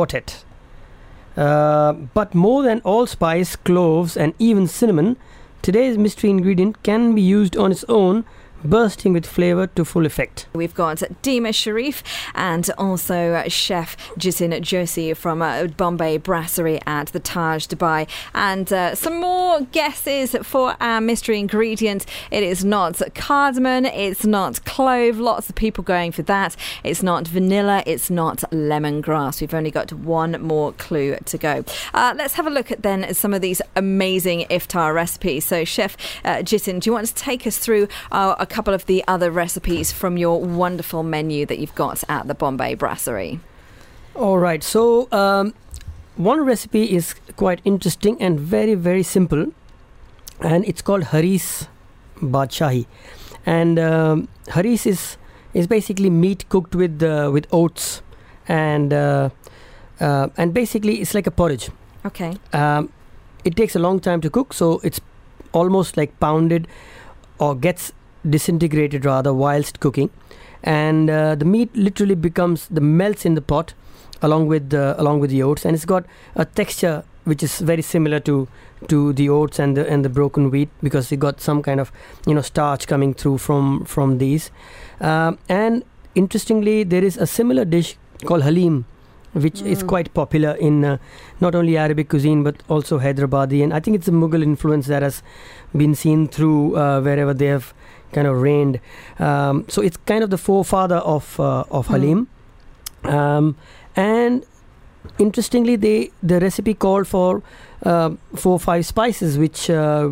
But more than allspice, cloves and even cinnamon, today's mystery ingredient can be used on its own, bursting with flavor to full effect. We've got Dima Sharif and also Chef Jitin Joshi from Bombay Brasserie at the Taj Dubai. And some more guesses for our mystery ingredient. It is not cardamom, it's not clove, lots of people going for that. It's not vanilla, it's not lemongrass. We've only got one more clue to go. Let's have a look at then some of these amazing iftar recipes. So Chef Jitin, do you want to take us through a couple of the other recipes from your wonderful menu that you've got at the Bombay Brasserie? All right. So one recipe is quite interesting and very, very simple, and it's called haris badshahi. And haris is basically meat cooked with oats, and basically it's like a porridge. Okay. It takes a long time to cook, so it's almost like pounded or gets disintegrated rather whilst cooking, and the meat literally melts in the pot along with the oats, and it's got a texture which is very similar to the oats and the broken wheat, because it got some kind of starch coming through from these. And interestingly, there is a similar dish called halim, which is quite popular in not only Arabic cuisine but also Hyderabadi, and I think it's a Mughal influence that has been seen through wherever they have kind of reigned. So it's kind of the forefather of halim. And interestingly, the recipe called for 4 or 5 spices, which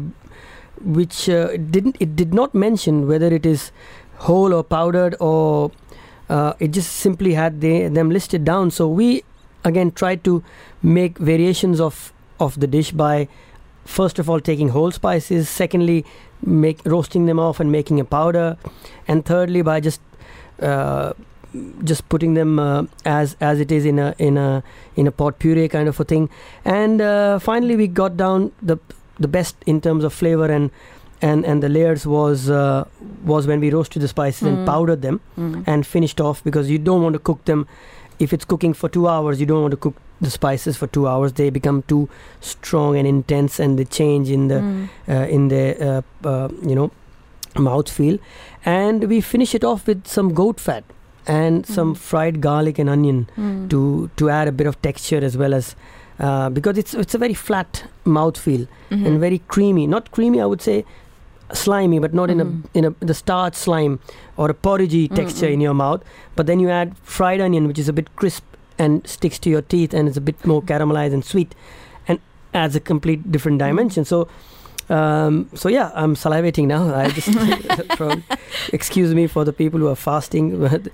it did not mention whether it is whole or powdered, or it just simply had them listed down. So we again tried to make variations of the dish by, first of all, taking whole spices, secondly roasting them off and making a powder, and thirdly by just putting them as it is in a pot puree kind of a thing. And finally we got down the best in terms of flavor and the layers was when we roasted the spices and powdered them and finished off, because you don't want to cook them. If it's cooking for 2 hours, you don't want to cook the spices for 2 hours. They become too strong and intense, and they change in the mouthfeel. And we finish it off with some goat fat and some fried garlic and onion to add a bit of texture, as well as because it's a very flat mouthfeel and very creamy. Not creamy, I would say slimy, but not in the starch slime or a porridgey texture in your mouth. But then you add fried onion, which is a bit crisp and sticks to your teeth, and it's a bit more caramelized and sweet, and adds a complete different dimension. So yeah, I'm salivating now. I just excuse me for the people who are fasting,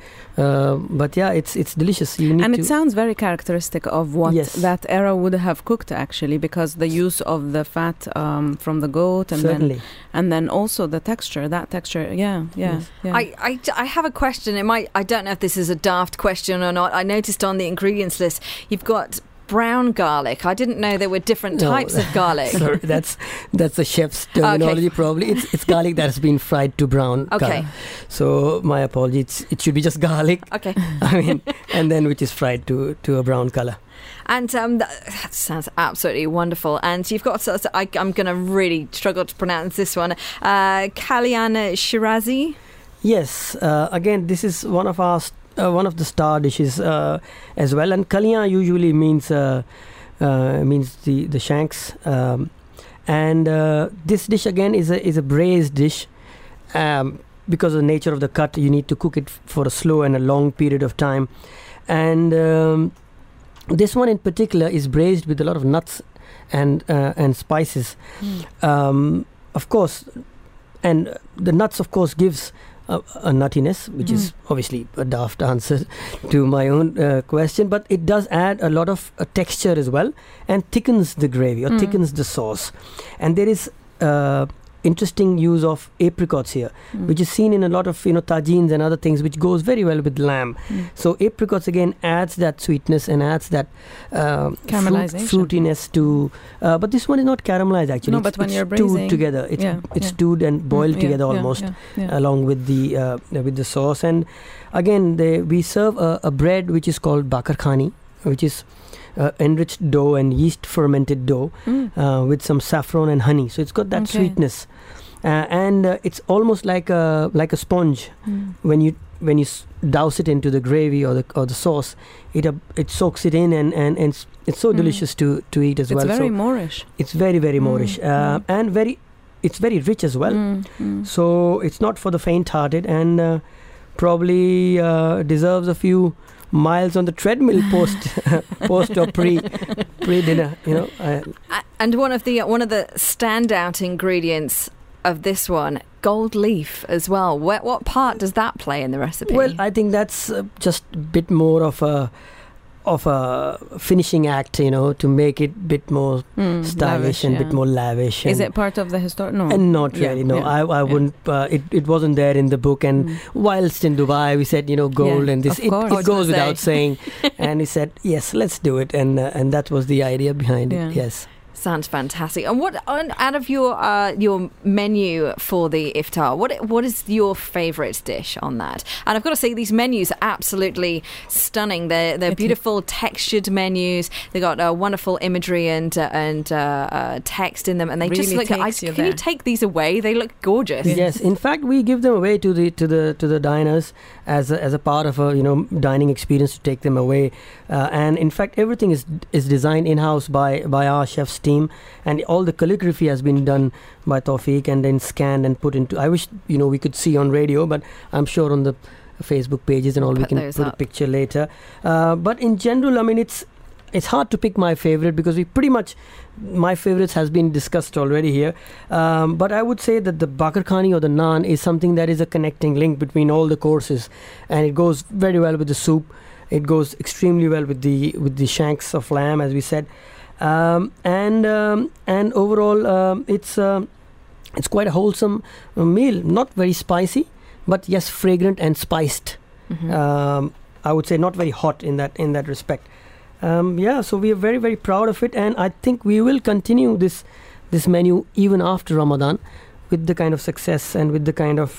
but yeah, it's delicious. It sounds very characteristic of what that era would have cooked, actually, because the use of the fat from the goat, and then also the texture. That texture, yes. I have a question. I don't know if this is a daft question or not. I noticed on the ingredients list you've got brown garlic. I didn't know there were different types of garlic. Sorry, that's the chef's terminology. Probably it's garlic that has been fried to brown color. So my apologies. It should be just garlic. Okay. I mean, and then which is fried to a brown color. And that sounds absolutely wonderful. And you've got, I'm going to really struggle to pronounce this one, Kalyan Shirazi. Yes. Again, this is one of the star dishes as well. And kalyan usually means the shanks. And this dish again is a braised dish. Because of the nature of the cut, you need to cook it for a slow and a long period of time. And this one in particular is braised with a lot of nuts and spices. Of course, and the nuts, of course, gives a nuttiness, which is obviously a daft answer to my own question, but it does add a lot of texture as well, and thickens the gravy or thickens the sauce. And there is interesting use of apricots here, which is seen in a lot of tagines and other things, which goes very well with lamb. So apricots again adds that sweetness and adds that fruitiness to. But this one is not caramelized actually. No, but when you're braising, stewed together, it's stewed and boiled together almost along with the sauce. And again, we serve a bread which is called bakar khani, which is enriched dough and yeast fermented dough with some saffron and honey. So it's got that sweetness, and it's almost like a sponge. When you douse it into the gravy or the sauce, it soaks it in, and it's so delicious to eat as well. It's very Moorish. It's very, very Moorish, and it's very rich as well. So it's not for the faint-hearted, and probably deserves a few miles on the treadmill post or pre dinner, and one of the standout ingredients of this one, gold leaf as well. What part does that play in the recipe? Well, I think that's just a bit more of of a finishing act, to make it a bit more stylish lavish, and a bit more lavish. Is it part of the historic? No. And not really, no. I wouldn't. It wasn't there in the book. And whilst in Dubai, we said, gold and this. It goes without saying. And he said, yes, let's do it. And that was the idea behind it. Yes. Sounds fantastic. And what out of your menu for the iftar, what is your favourite dish on that? And I've got to say, these menus are absolutely stunning. They're beautiful textured menus. They got wonderful imagery and text in them, and they really just look. Can you take these away? They look gorgeous. Yes, in fact, we give them away to the diners as a part of a dining experience, to take them away. And in fact, everything is designed in-house by our chef's team, and all the calligraphy has been done by Tawfiq and then scanned and put into. I wish we could see on radio, but I'm sure on the Facebook pages and all we can put a picture later. But in general, I mean, it's hard to pick my favorite, because my favorites has been discussed already here. But I would say that the bakar khani or the naan is something that is a connecting link between all the courses, and it goes very well with the soup. It goes extremely well with the shanks of lamb, as we said. And overall, it's quite a wholesome meal. Not very spicy, but yes, fragrant and spiced. I would say not very hot in that respect. So we are very, very proud of it, and I think we will continue this menu even after Ramadan, with the kind of success and with the kind of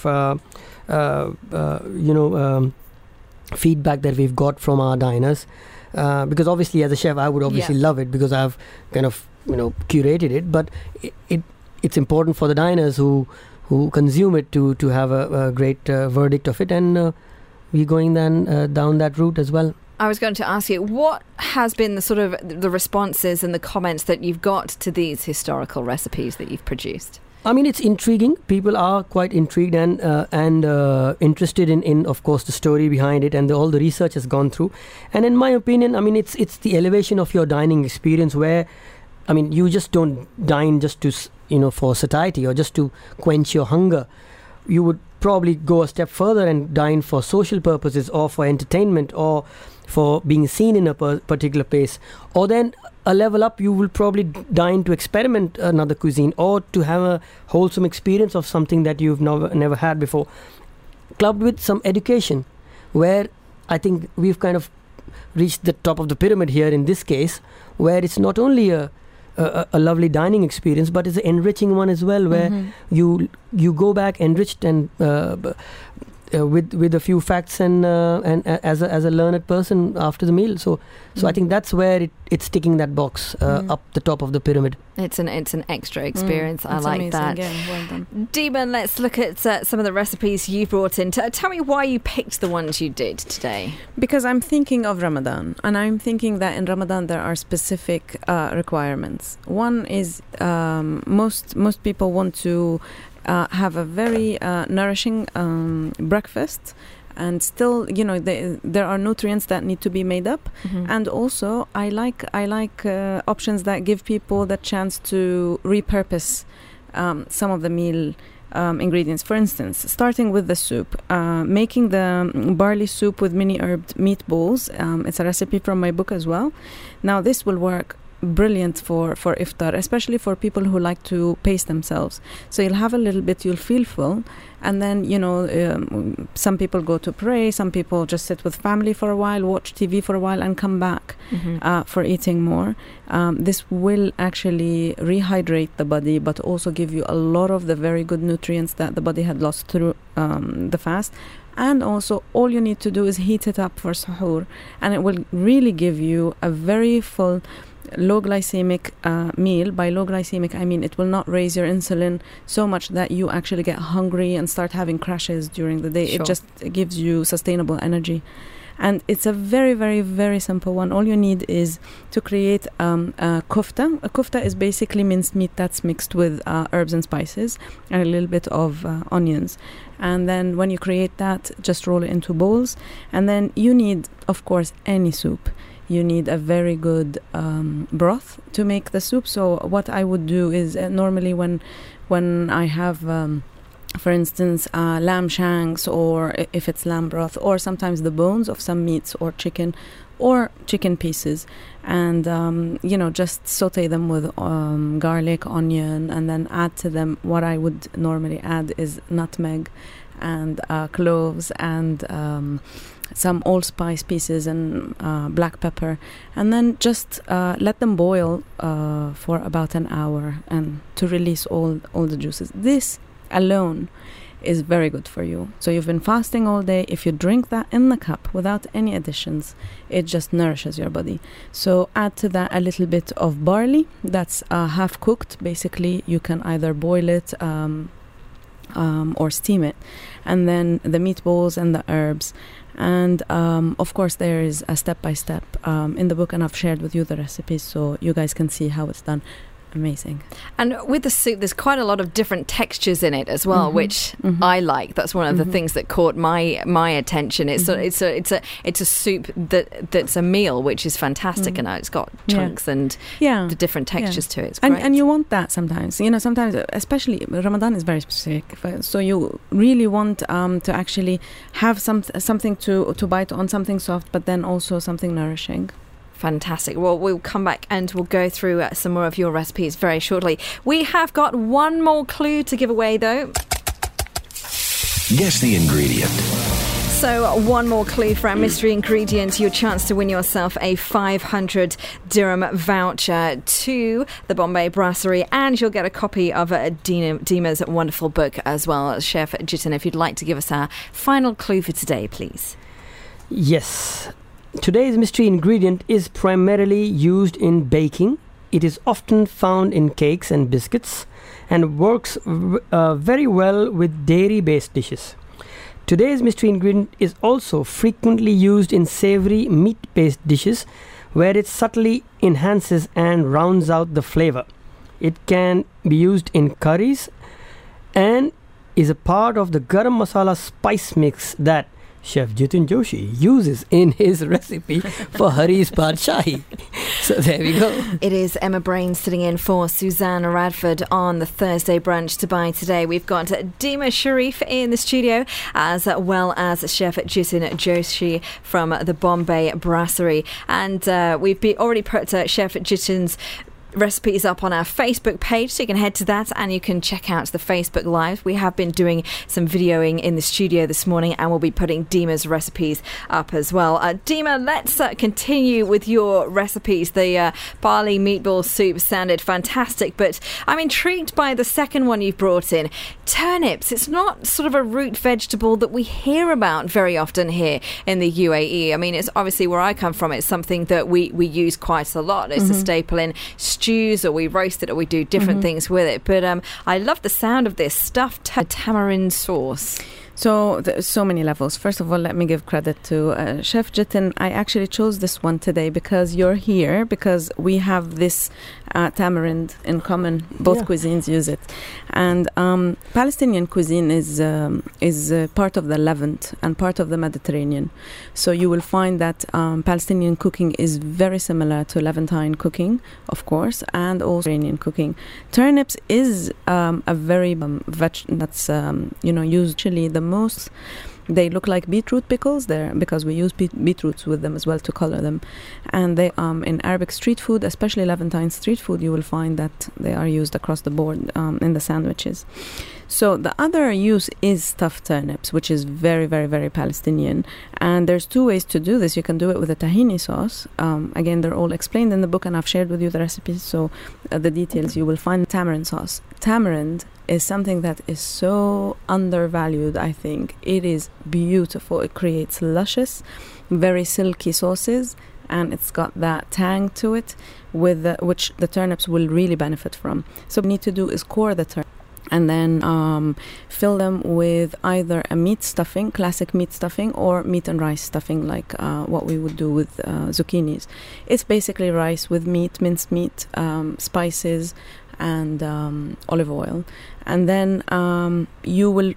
feedback that we've got from our diners. Because obviously, as a chef, I would obviously love it, because I've kind of curated it. But it's important for the diners who consume it to have a great verdict of it, and we're going then down that route as well. I was going to ask you, what has been the responses and the comments that you've got to these historical recipes that you've produced? I mean, it's intriguing. People are quite intrigued and interested in, of course, the story behind it, and all the research has gone through. And in my opinion, I mean, it's the elevation of your dining experience, where, I mean, you just don't dine just to, for satiety or just to quench your hunger. You would probably go a step further and dine for social purposes, or for entertainment, or for being seen in a particular place. Or then a level up, you will probably dine to experiment another cuisine, or to have a wholesome experience of something that you've never had before, clubbed with some education, where I think we've kind of reached the top of the pyramid here in this case, where it's not only a lovely dining experience, but it's an enriching one as well, where you go back enriched and with a few facts and as a learned person after the meal. So I think that's where it's ticking that box up the top of the pyramid. It's an extra experience. I like amazing. that. Yeah, well done. Deeban, let's look at some of the recipes you brought in. Tell me why you picked the ones you did today. Because I'm thinking of Ramadan, and I'm thinking that in Ramadan there are specific requirements. One is most people want to have a very nourishing breakfast, and still, there are nutrients that need to be made up. And also, I like options that give people the chance to repurpose some of the meal ingredients. For instance, starting with the soup, making the barley soup with mini herbed meatballs. It's a recipe from my book as well. Now, this will work brilliant for iftar, especially for people who like to pace themselves. So you'll have a little bit, you'll feel full, and then some people go to pray, some people just sit with family for a while, watch TV for a while, and come back for eating more. This will actually rehydrate the body, but also give you a lot of the very good nutrients that the body had lost through the fast. And also, all you need to do is heat it up for suhoor, and it will really give you a very full, low glycemic meal. By low glycemic, I mean it will not raise your insulin so much that you actually get hungry and start having crashes during the day. Sure. It just gives you sustainable energy. And it's a very, very, very simple one. All you need is to create a kofta. A kofta is basically minced meat that's mixed with herbs and spices and a little bit of onions. And then when you create that, just roll it into bowls. And then you need, of course, any soup. You need a very good broth to make the soup. So what I would do is normally when I have, for instance, lamb shanks, or if it's lamb broth, or sometimes the bones of some meats or chicken or chicken pieces, and just saute them with garlic, onion, and then add to them what I would normally add is nutmeg and cloves and some allspice pieces and black pepper, and then just let them boil for about an hour and to release all the juices. This alone is very good for you. So you've been fasting all day. If you drink that in the cup without any additions, it just nourishes your body. So add to that a little bit of barley that's half cooked. Basically, you can either boil it or steam it, and then the meatballs and the herbs. And of course there is a step-by-step in the book, and I've shared with you the recipes so you guys can see how it's done. Amazing. And with the soup, there's quite a lot of different textures in it as well, which I like. That's one of the things that caught my attention. It's a soup that's a meal, which is fantastic, and it's got chunks and the different textures to it. It's great. And you want that sometimes. Sometimes, especially Ramadan is very specific, so you really want to actually have something to bite on, something soft, but then also something nourishing. Fantastic. Well, we'll come back and we'll go through some more of your recipes very shortly. We have got one more clue to give away, though. Guess the ingredient. So one more clue for our mystery ingredient, your chance to win yourself a 500 dirham voucher to the Bombay Brasserie, and you'll get a copy of Dima's wonderful book as well. Chef Jitin, if you'd like to give us our final clue for today, please. Yes. Today's mystery ingredient is primarily used in baking. It is often found in cakes and biscuits and works very well with dairy-based dishes. Today's mystery ingredient is also frequently used in savory meat-based dishes where it subtly enhances and rounds out the flavor. It can be used in curries and is a part of the garam masala spice mix that Chef Jitin Joshi uses in his recipe for Hari's Pad Shahi. So there we go. It is Emma Brain sitting in for Suzanne Radford on the Thursday brunch to buy today. We've got Dima Sharif in the studio, as well as Chef Jitin Joshi from the Bombay Brasserie. And we've already put Chef Jitin's recipes up on our Facebook page, so you can head to that and you can check out the Facebook Live. We have been doing some videoing in the studio this morning, and we'll be putting Dima's recipes up as well. Dima, let's continue with your recipes. The barley meatball soup sounded fantastic, but I'm intrigued by the second one you've brought in, turnips. It's not sort of a root vegetable that we hear about very often here in the UAE. I mean, it's obviously where I come from, it's something that we use quite a lot. It's a staple in stews, or we roast it, or we do different things with it. But I love the sound of this stuffed tamarind sauce. So there's so many levels. First of all, let me give credit to Chef Jitin. I actually chose this one today because you're here, because we have this tamarind in common. Both cuisines use it. And Palestinian cuisine is part of the Levant and part of the Mediterranean. So you will find that Palestinian cooking is very similar to Levantine cooking, of course, and also Iranian cooking. Turnips is a very that's usually the most. They look like beetroot pickles there because we use beetroots with them as well to color them. And they in Arabic street food, especially Levantine street food, you will find that they are used across the board in the sandwiches. So the other use is stuffed turnips, which is very, very, very Palestinian. And there's two ways to do this. You can do it with a tahini sauce. Again, they're all explained in the book, and I've shared with you the recipes. So the details, you will find tamarind sauce. Tamarind is something that is so undervalued, I think. It is beautiful. It creates luscious, very silky sauces, and it's got that tang to it, which the turnips will really benefit from. So what we need to do is core the turnips, and then fill them with either a meat stuffing, classic meat stuffing, or meat and rice stuffing, like what we would do with zucchinis. It's basically rice with meat, minced meat, spices, and olive oil. And then you will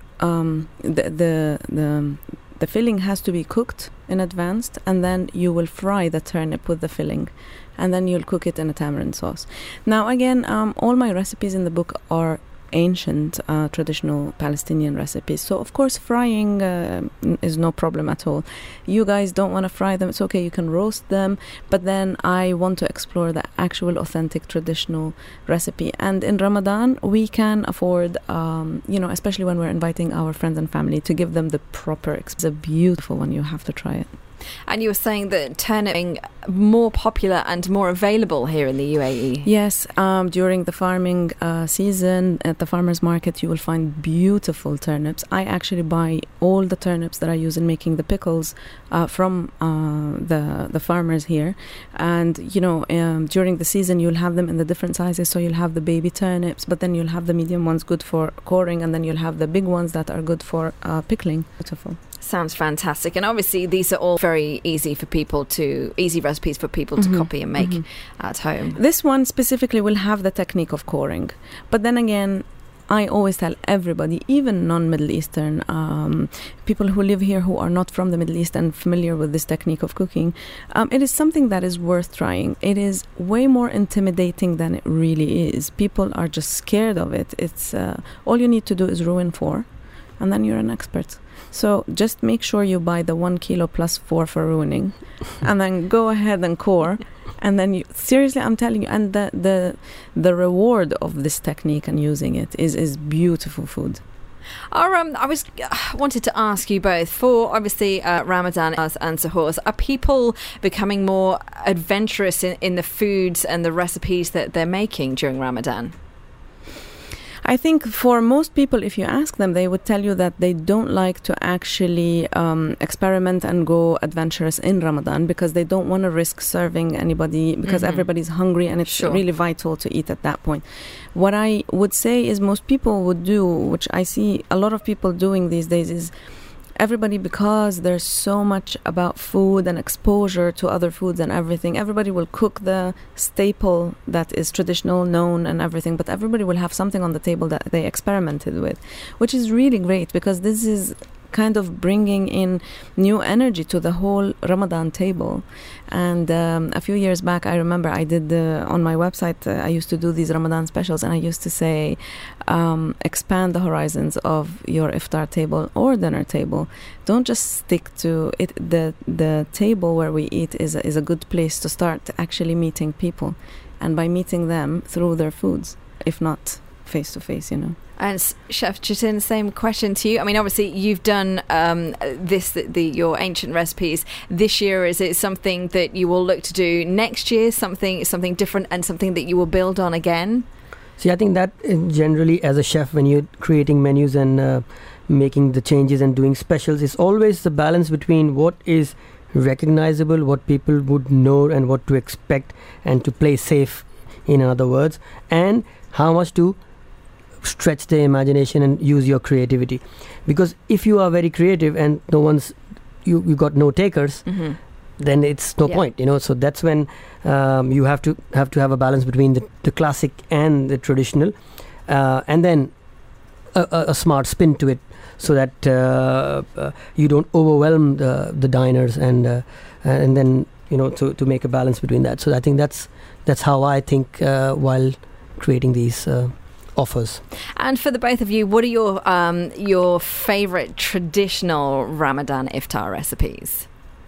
the filling has to be cooked in advance, and then you will fry the turnip with the filling, and then you'll cook it in a tamarind sauce. Now again, all my recipes in the book are ancient traditional Palestinian recipes. So of course frying is no problem at all. You guys don't want to fry them, it's okay, you can roast them, but then I want to explore the actual authentic traditional recipe. And in Ramadan we can afford especially when we're inviting our friends and family, to give them the proper it's a beautiful one. You have to try it. And you were saying that turnip being more popular and more available here in the UAE. Yes, during the farming season at the farmers market, you will find beautiful turnips. I actually buy all the turnips that I use in making the pickles from the farmers here. And during the season you'll have them in the different sizes. So you'll have the baby turnips, but then you'll have the medium ones good for coring, and then you'll have the big ones that are good for pickling. Beautiful. Sounds fantastic. And obviously these are all very easy recipes for people to copy and make at home. This one specifically will have the technique of coring, but then again, I always tell everybody, even non-Middle Eastern people who live here who are not from the Middle East and familiar with this technique of cooking, it is something that is worth trying. It is way more intimidating than it really is. People are just scared of it. It's all you need to do is ruin 4, and then you're an expert. So just make sure you buy the 1 kilo plus 4 for ruining, and then go ahead and core. And then seriously, I'm telling you, and the reward of this technique and using it is beautiful food. I wanted to ask you both, for obviously Ramadan and Suhoors, are people becoming more adventurous in the foods and the recipes that they're making during Ramadan? I think for most people, if you ask them, they would tell you that they don't like to actually experiment and go adventurous in Ramadan, because they don't want to risk serving anybody, because everybody's hungry and it's really vital to eat at that point. What I would say is most people would do, which I see a lot of people doing these days, is everybody, because there's so much about food and exposure to other foods and everything, everybody will cook the staple that is traditional, known and everything, but everybody will have something on the table that they experimented with, which is really great, because this is kind of bringing in new energy to the whole Ramadan table. And a few years back, I remember I did on my website, I used to do these Ramadan specials, and I used to say, expand the horizons of your iftar table or dinner table. Don't just stick to it. The table where we eat is a good place to start actually meeting people, and by meeting them through their foods, if not face to face, And Chef Jatin, same question to you. I mean, obviously you've done your ancient recipes this year. Is it something that you will look to do next year? Something different, and something that you will build on again? See, I think that generally as a chef, when you're creating menus and making the changes and doing specials, it's always the balance between what is recognizable, what people would know and what to expect, and to play safe, in other words, and how much to stretch the imagination and use your creativity. Because if you are very creative and you got no takers, then it's no point, so that's when you have to have a balance between the classic and the traditional, and then a smart spin to it, so that you don't overwhelm the diners, and then to make a balance between that. So I think that's how I think while creating these offers. And for the both of you, what are your favorite traditional Ramadan iftar recipes?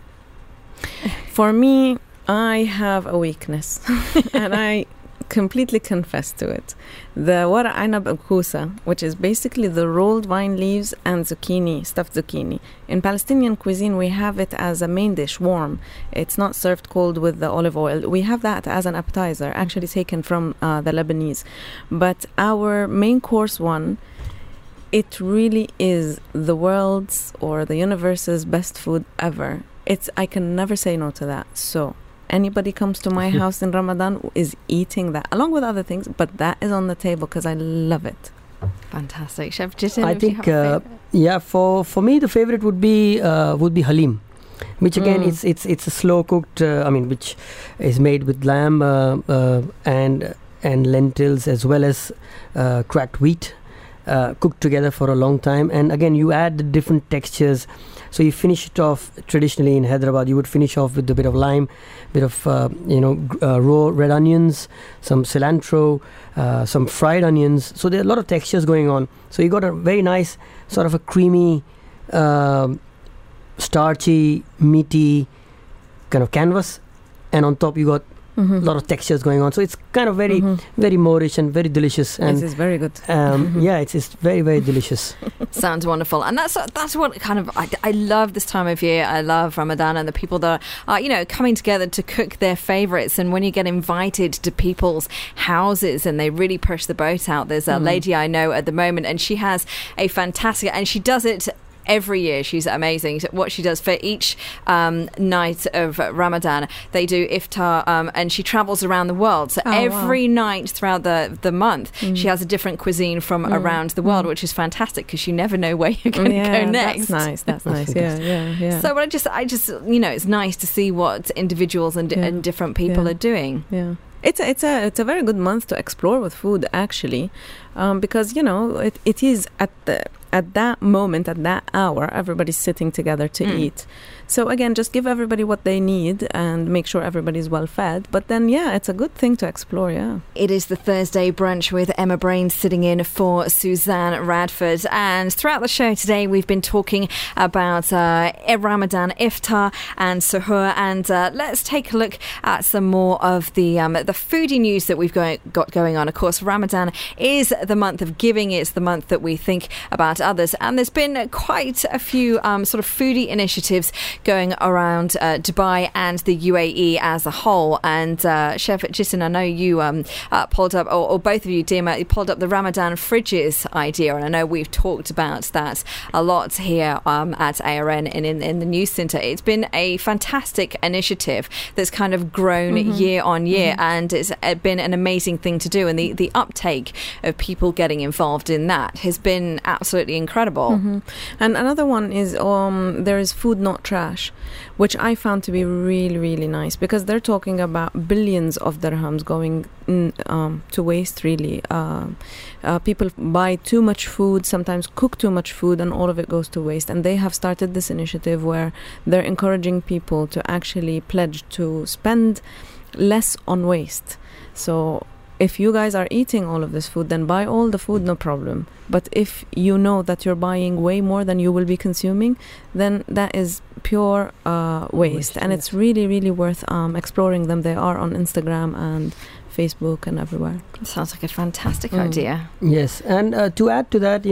For me, I have a weakness and I completely confess to it. The wara anab al-kusa, which is basically the rolled vine leaves and zucchini, stuffed zucchini. In Palestinian cuisine, we have it as a main dish, warm. It's not served cold with the olive oil. We have that as an appetizer, actually taken from the Lebanese. But our main course one, it really is the world's or the universe's best food ever. I can never say no to that. So anybody comes to my house in Ramadan is eating that, along with other things, but that is on the table because I love it. Fantastic. Chef Jatin, I think, for me, the favorite would be halim, which again, it's a slow cooked, which is made with lamb and lentils, as well as cracked wheat, cooked together for a long time. And again, you add the different textures So you finish it off traditionally in Hyderabad. You would finish off with a bit of lime, bit of raw red onions, some cilantro, some fried onions. So there are a lot of textures going on. So you got a very nice sort of a creamy, starchy, meaty kind of canvas, and on top you got a lot of textures going on. So it's kind of very, very Moorish and very delicious. And this is very good. Yeah, it's very, very delicious. Sounds wonderful. And that's what kind of I love this time of year. I love Ramadan and the people that are coming together to cook their favourites. And when you get invited to people's houses and they really push the boat out, there's a lady I know at the moment, and she has a fantastic, and she does it every year. She's amazing. What she does for each night of Ramadan, they do iftar, and she travels around the world. So every night throughout the month, she has a different cuisine from around the world, which is fantastic because you never know where you're going to go next. That's nice. Yeah. So I just it's nice to see what individuals and different people are doing. Yeah. It's a very good month to explore with food, actually, because it is at that moment, at that hour, everybody's sitting together to eat. So again, just give everybody what they need and make sure everybody's well fed. But then, it's a good thing to explore, It is the Thursday brunch with Emma Brain sitting in for Suzanne Radford. And throughout the show today, we've been talking about Ramadan iftar and suhoor. And let's take a look at some more of the foodie news that we've got going on. Of course, Ramadan is the month of giving. It's the month that we think about others. And there's been quite a few sort of foodie initiatives going around Dubai and the UAE as a whole. And Chef Jitin, I know you pulled up, or both of you, Dima, you pulled up the Ramadan fridges idea, and I know we've talked about that a lot here at ARN and in the news centre. It's been a fantastic initiative that's kind of grown year on year, and it's been an amazing thing to do, and the uptake of people getting involved in that has been absolutely incredible. And another one is there is Food Not Trash, which I found to be really, really nice, because they're talking about billions of dirhams going to waste, really. People buy too much food, sometimes cook too much food, and all of it goes to waste. And they have started this initiative where they're encouraging people to actually pledge to spend less on waste. So if you guys are eating all of this food, then buy all the food, no problem. But if you know that you're buying way more than you will be consuming, then that is pure waste. And it's really, really worth exploring them. They are on Instagram and Facebook and everywhere. Sounds like a fantastic idea. Yes, and to add to that,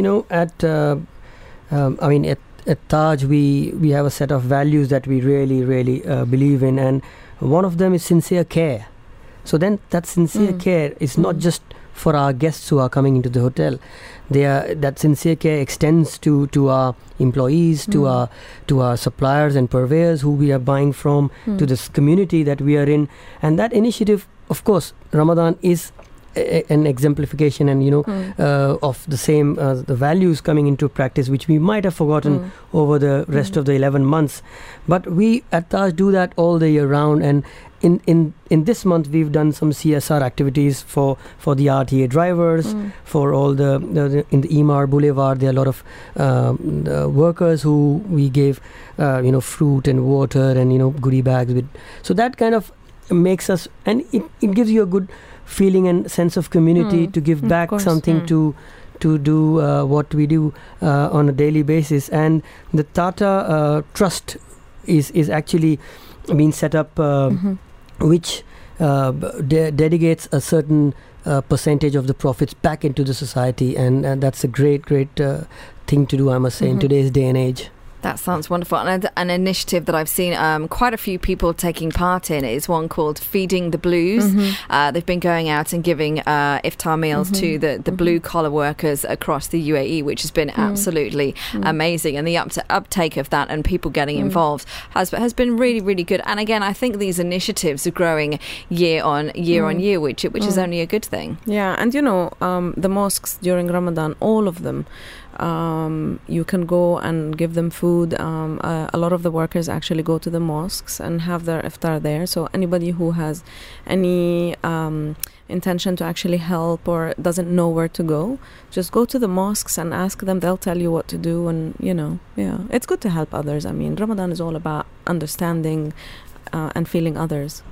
at Taj we have a set of values that we really, really believe in, and one of them is sincere care. So then that sincere care is not just for our guests who are coming into the hotel. That sincere care extends to our employees, to our suppliers and purveyors who we are buying from, to this community that we are in. And that initiative, of course, Ramadan is an exemplification of the same the values coming into practice, which we might have forgotten over the rest of the 11 months. But we at Taj do that all the year round, and in this month we've done some CSR activities for the RTA drivers, for all the in the Emaar Boulevard. There are a lot of workers who we gave fruit and water and goodie bags with. So that kind of makes us, and it gives you a good feeling and sense of community to give back something to do what we do on a daily basis. And the Tata Trust is actually being set up, which dedicates a certain percentage of the profits back into the society, and that's a great thing to do, I must say, in today's day and age. That sounds wonderful. And an initiative that I've seen quite a few people taking part in is one called Feeding the Blues. They've been going out and giving iftar meals to the blue-collar workers across the UAE, which has been absolutely amazing. And the uptake of that and people getting involved has been really, really good. And again, I think these initiatives are growing year on year, which is only a good thing. Yeah, and the mosques during Ramadan, all of them, you can go and give them food food. A lot of the workers actually go to the mosques and have their iftar there. So anybody who has any intention to actually help or doesn't know where to go, just go to the mosques and ask them. They'll tell you what to do. And, it's good to help others. I mean, Ramadan is all about understanding and feeling others,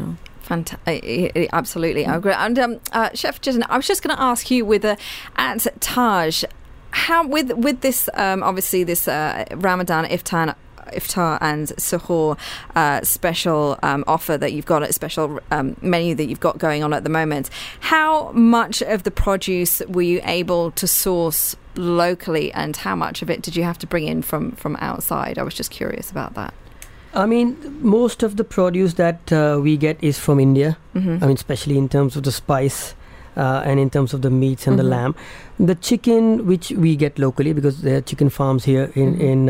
Absolutely, I agree. And Chef Jitin, I was just going to ask you at Taj, how with this obviously this Ramadan iftar and suhoor special offer that you've got, a special menu that you've got going on at the moment, how much of the produce were you able to source locally, and how much of it did you have to bring in from outside? I was just curious about that. I mean, most of the produce that we get is from India. Mm-hmm. I mean, especially in terms of the spice and in terms of the meats and the lamb. The chicken, which we get locally, because there are chicken farms here in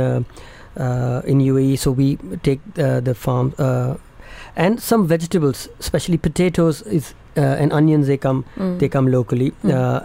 UAE, so we take the farm. And some vegetables, especially potatoes and onions, they come locally.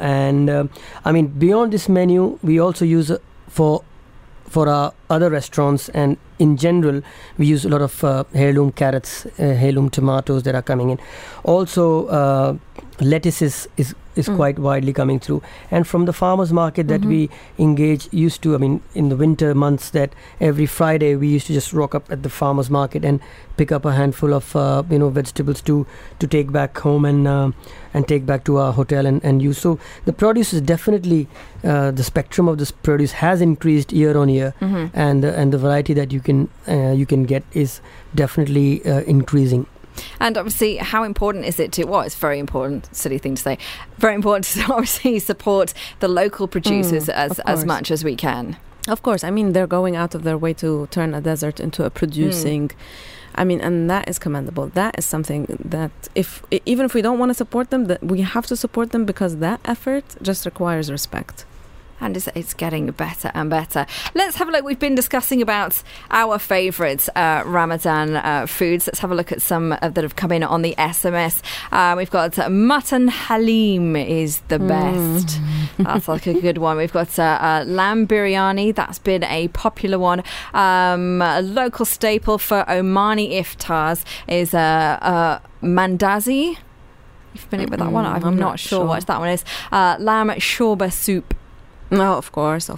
I mean, beyond this menu, we also use for our other restaurants, and in general we use a lot of heirloom carrots, heirloom tomatoes that are coming in. Also lettuces is quite widely coming through, and from the farmers market that we used to, I mean, in the winter months, that every Friday we used to just rock up at the farmers market and pick up a handful of vegetables to take back home and take back to our hotel and use. So the produce is definitely the spectrum of this produce has increased year on year, and the variety that you can get is definitely increasing. And obviously, how important is it it's very important, silly thing to say, very important to obviously support the local producers as much as we can. Of course. I mean, they're going out of their way to turn a desert into a producing. I mean, and that is commendable. That is something that even if we don't want to support them, that we have to support them, because that effort just requires respect. And it's getting better and better. Let's have a look. We've been discussing about our favourite Ramadan foods. Let's have a look at some that have come in on the SMS. We've got mutton halim is the best. That's like a good one. We've got lamb biryani. That's been a popular one. A local staple for Omani iftars is mandazi. You familiar with that one? I'm not sure what that one is. Lamb shorba soup. No, of course.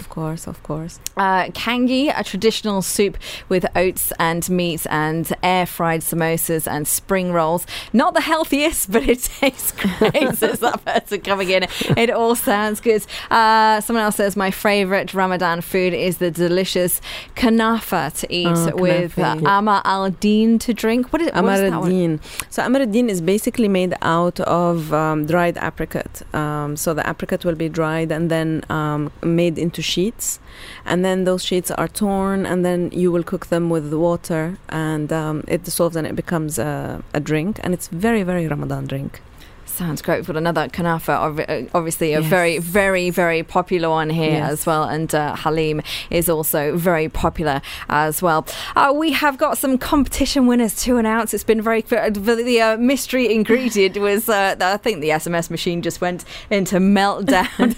Kangi, a traditional soup with oats and meat and air-fried samosas and spring rolls. Not the healthiest, but it tastes great. Says that person coming in. It all sounds good. Someone else says, my favourite Ramadan food is the delicious kanafa to eat with Amar al-Din to drink. What is Amar al-Din? So Amar al-Din is basically made out of dried apricot. So the apricot will be dried and then made into sheets, and then those sheets are torn, and then you will cook them with water, and it dissolves and it becomes a drink, and it's very, very Ramadan drink. Sounds great. We've got another kanafa, obviously a very, very, very popular one here as well, and halim is also very popular as well. We have got some competition winners to announce. It's been very the mystery ingredient was I think the SMS machine just went into meltdown.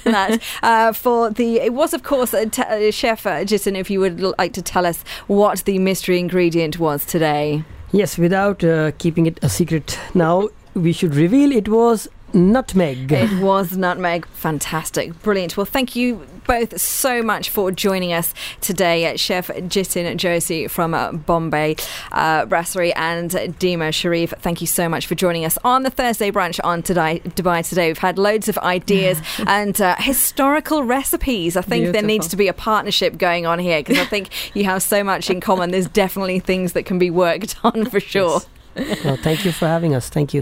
It was, of course, Chef Jitin, if you would like to tell us what the mystery ingredient was today. Yes, without keeping it a secret now, we should reveal it was nutmeg. It was nutmeg. Fantastic. Brilliant. Well, thank you both so much for joining us today. Chef Jitin Joshi from Bombay Brasserie and Dima Sharif, thank you so much for joining us on the Thursday brunch on Dubai Today. We've had loads of ideas and historical recipes. I think there needs to be a partnership going on here, because I think you have so much in common. There's definitely things that can be worked on for sure. Well, thank you for having us. Thank you.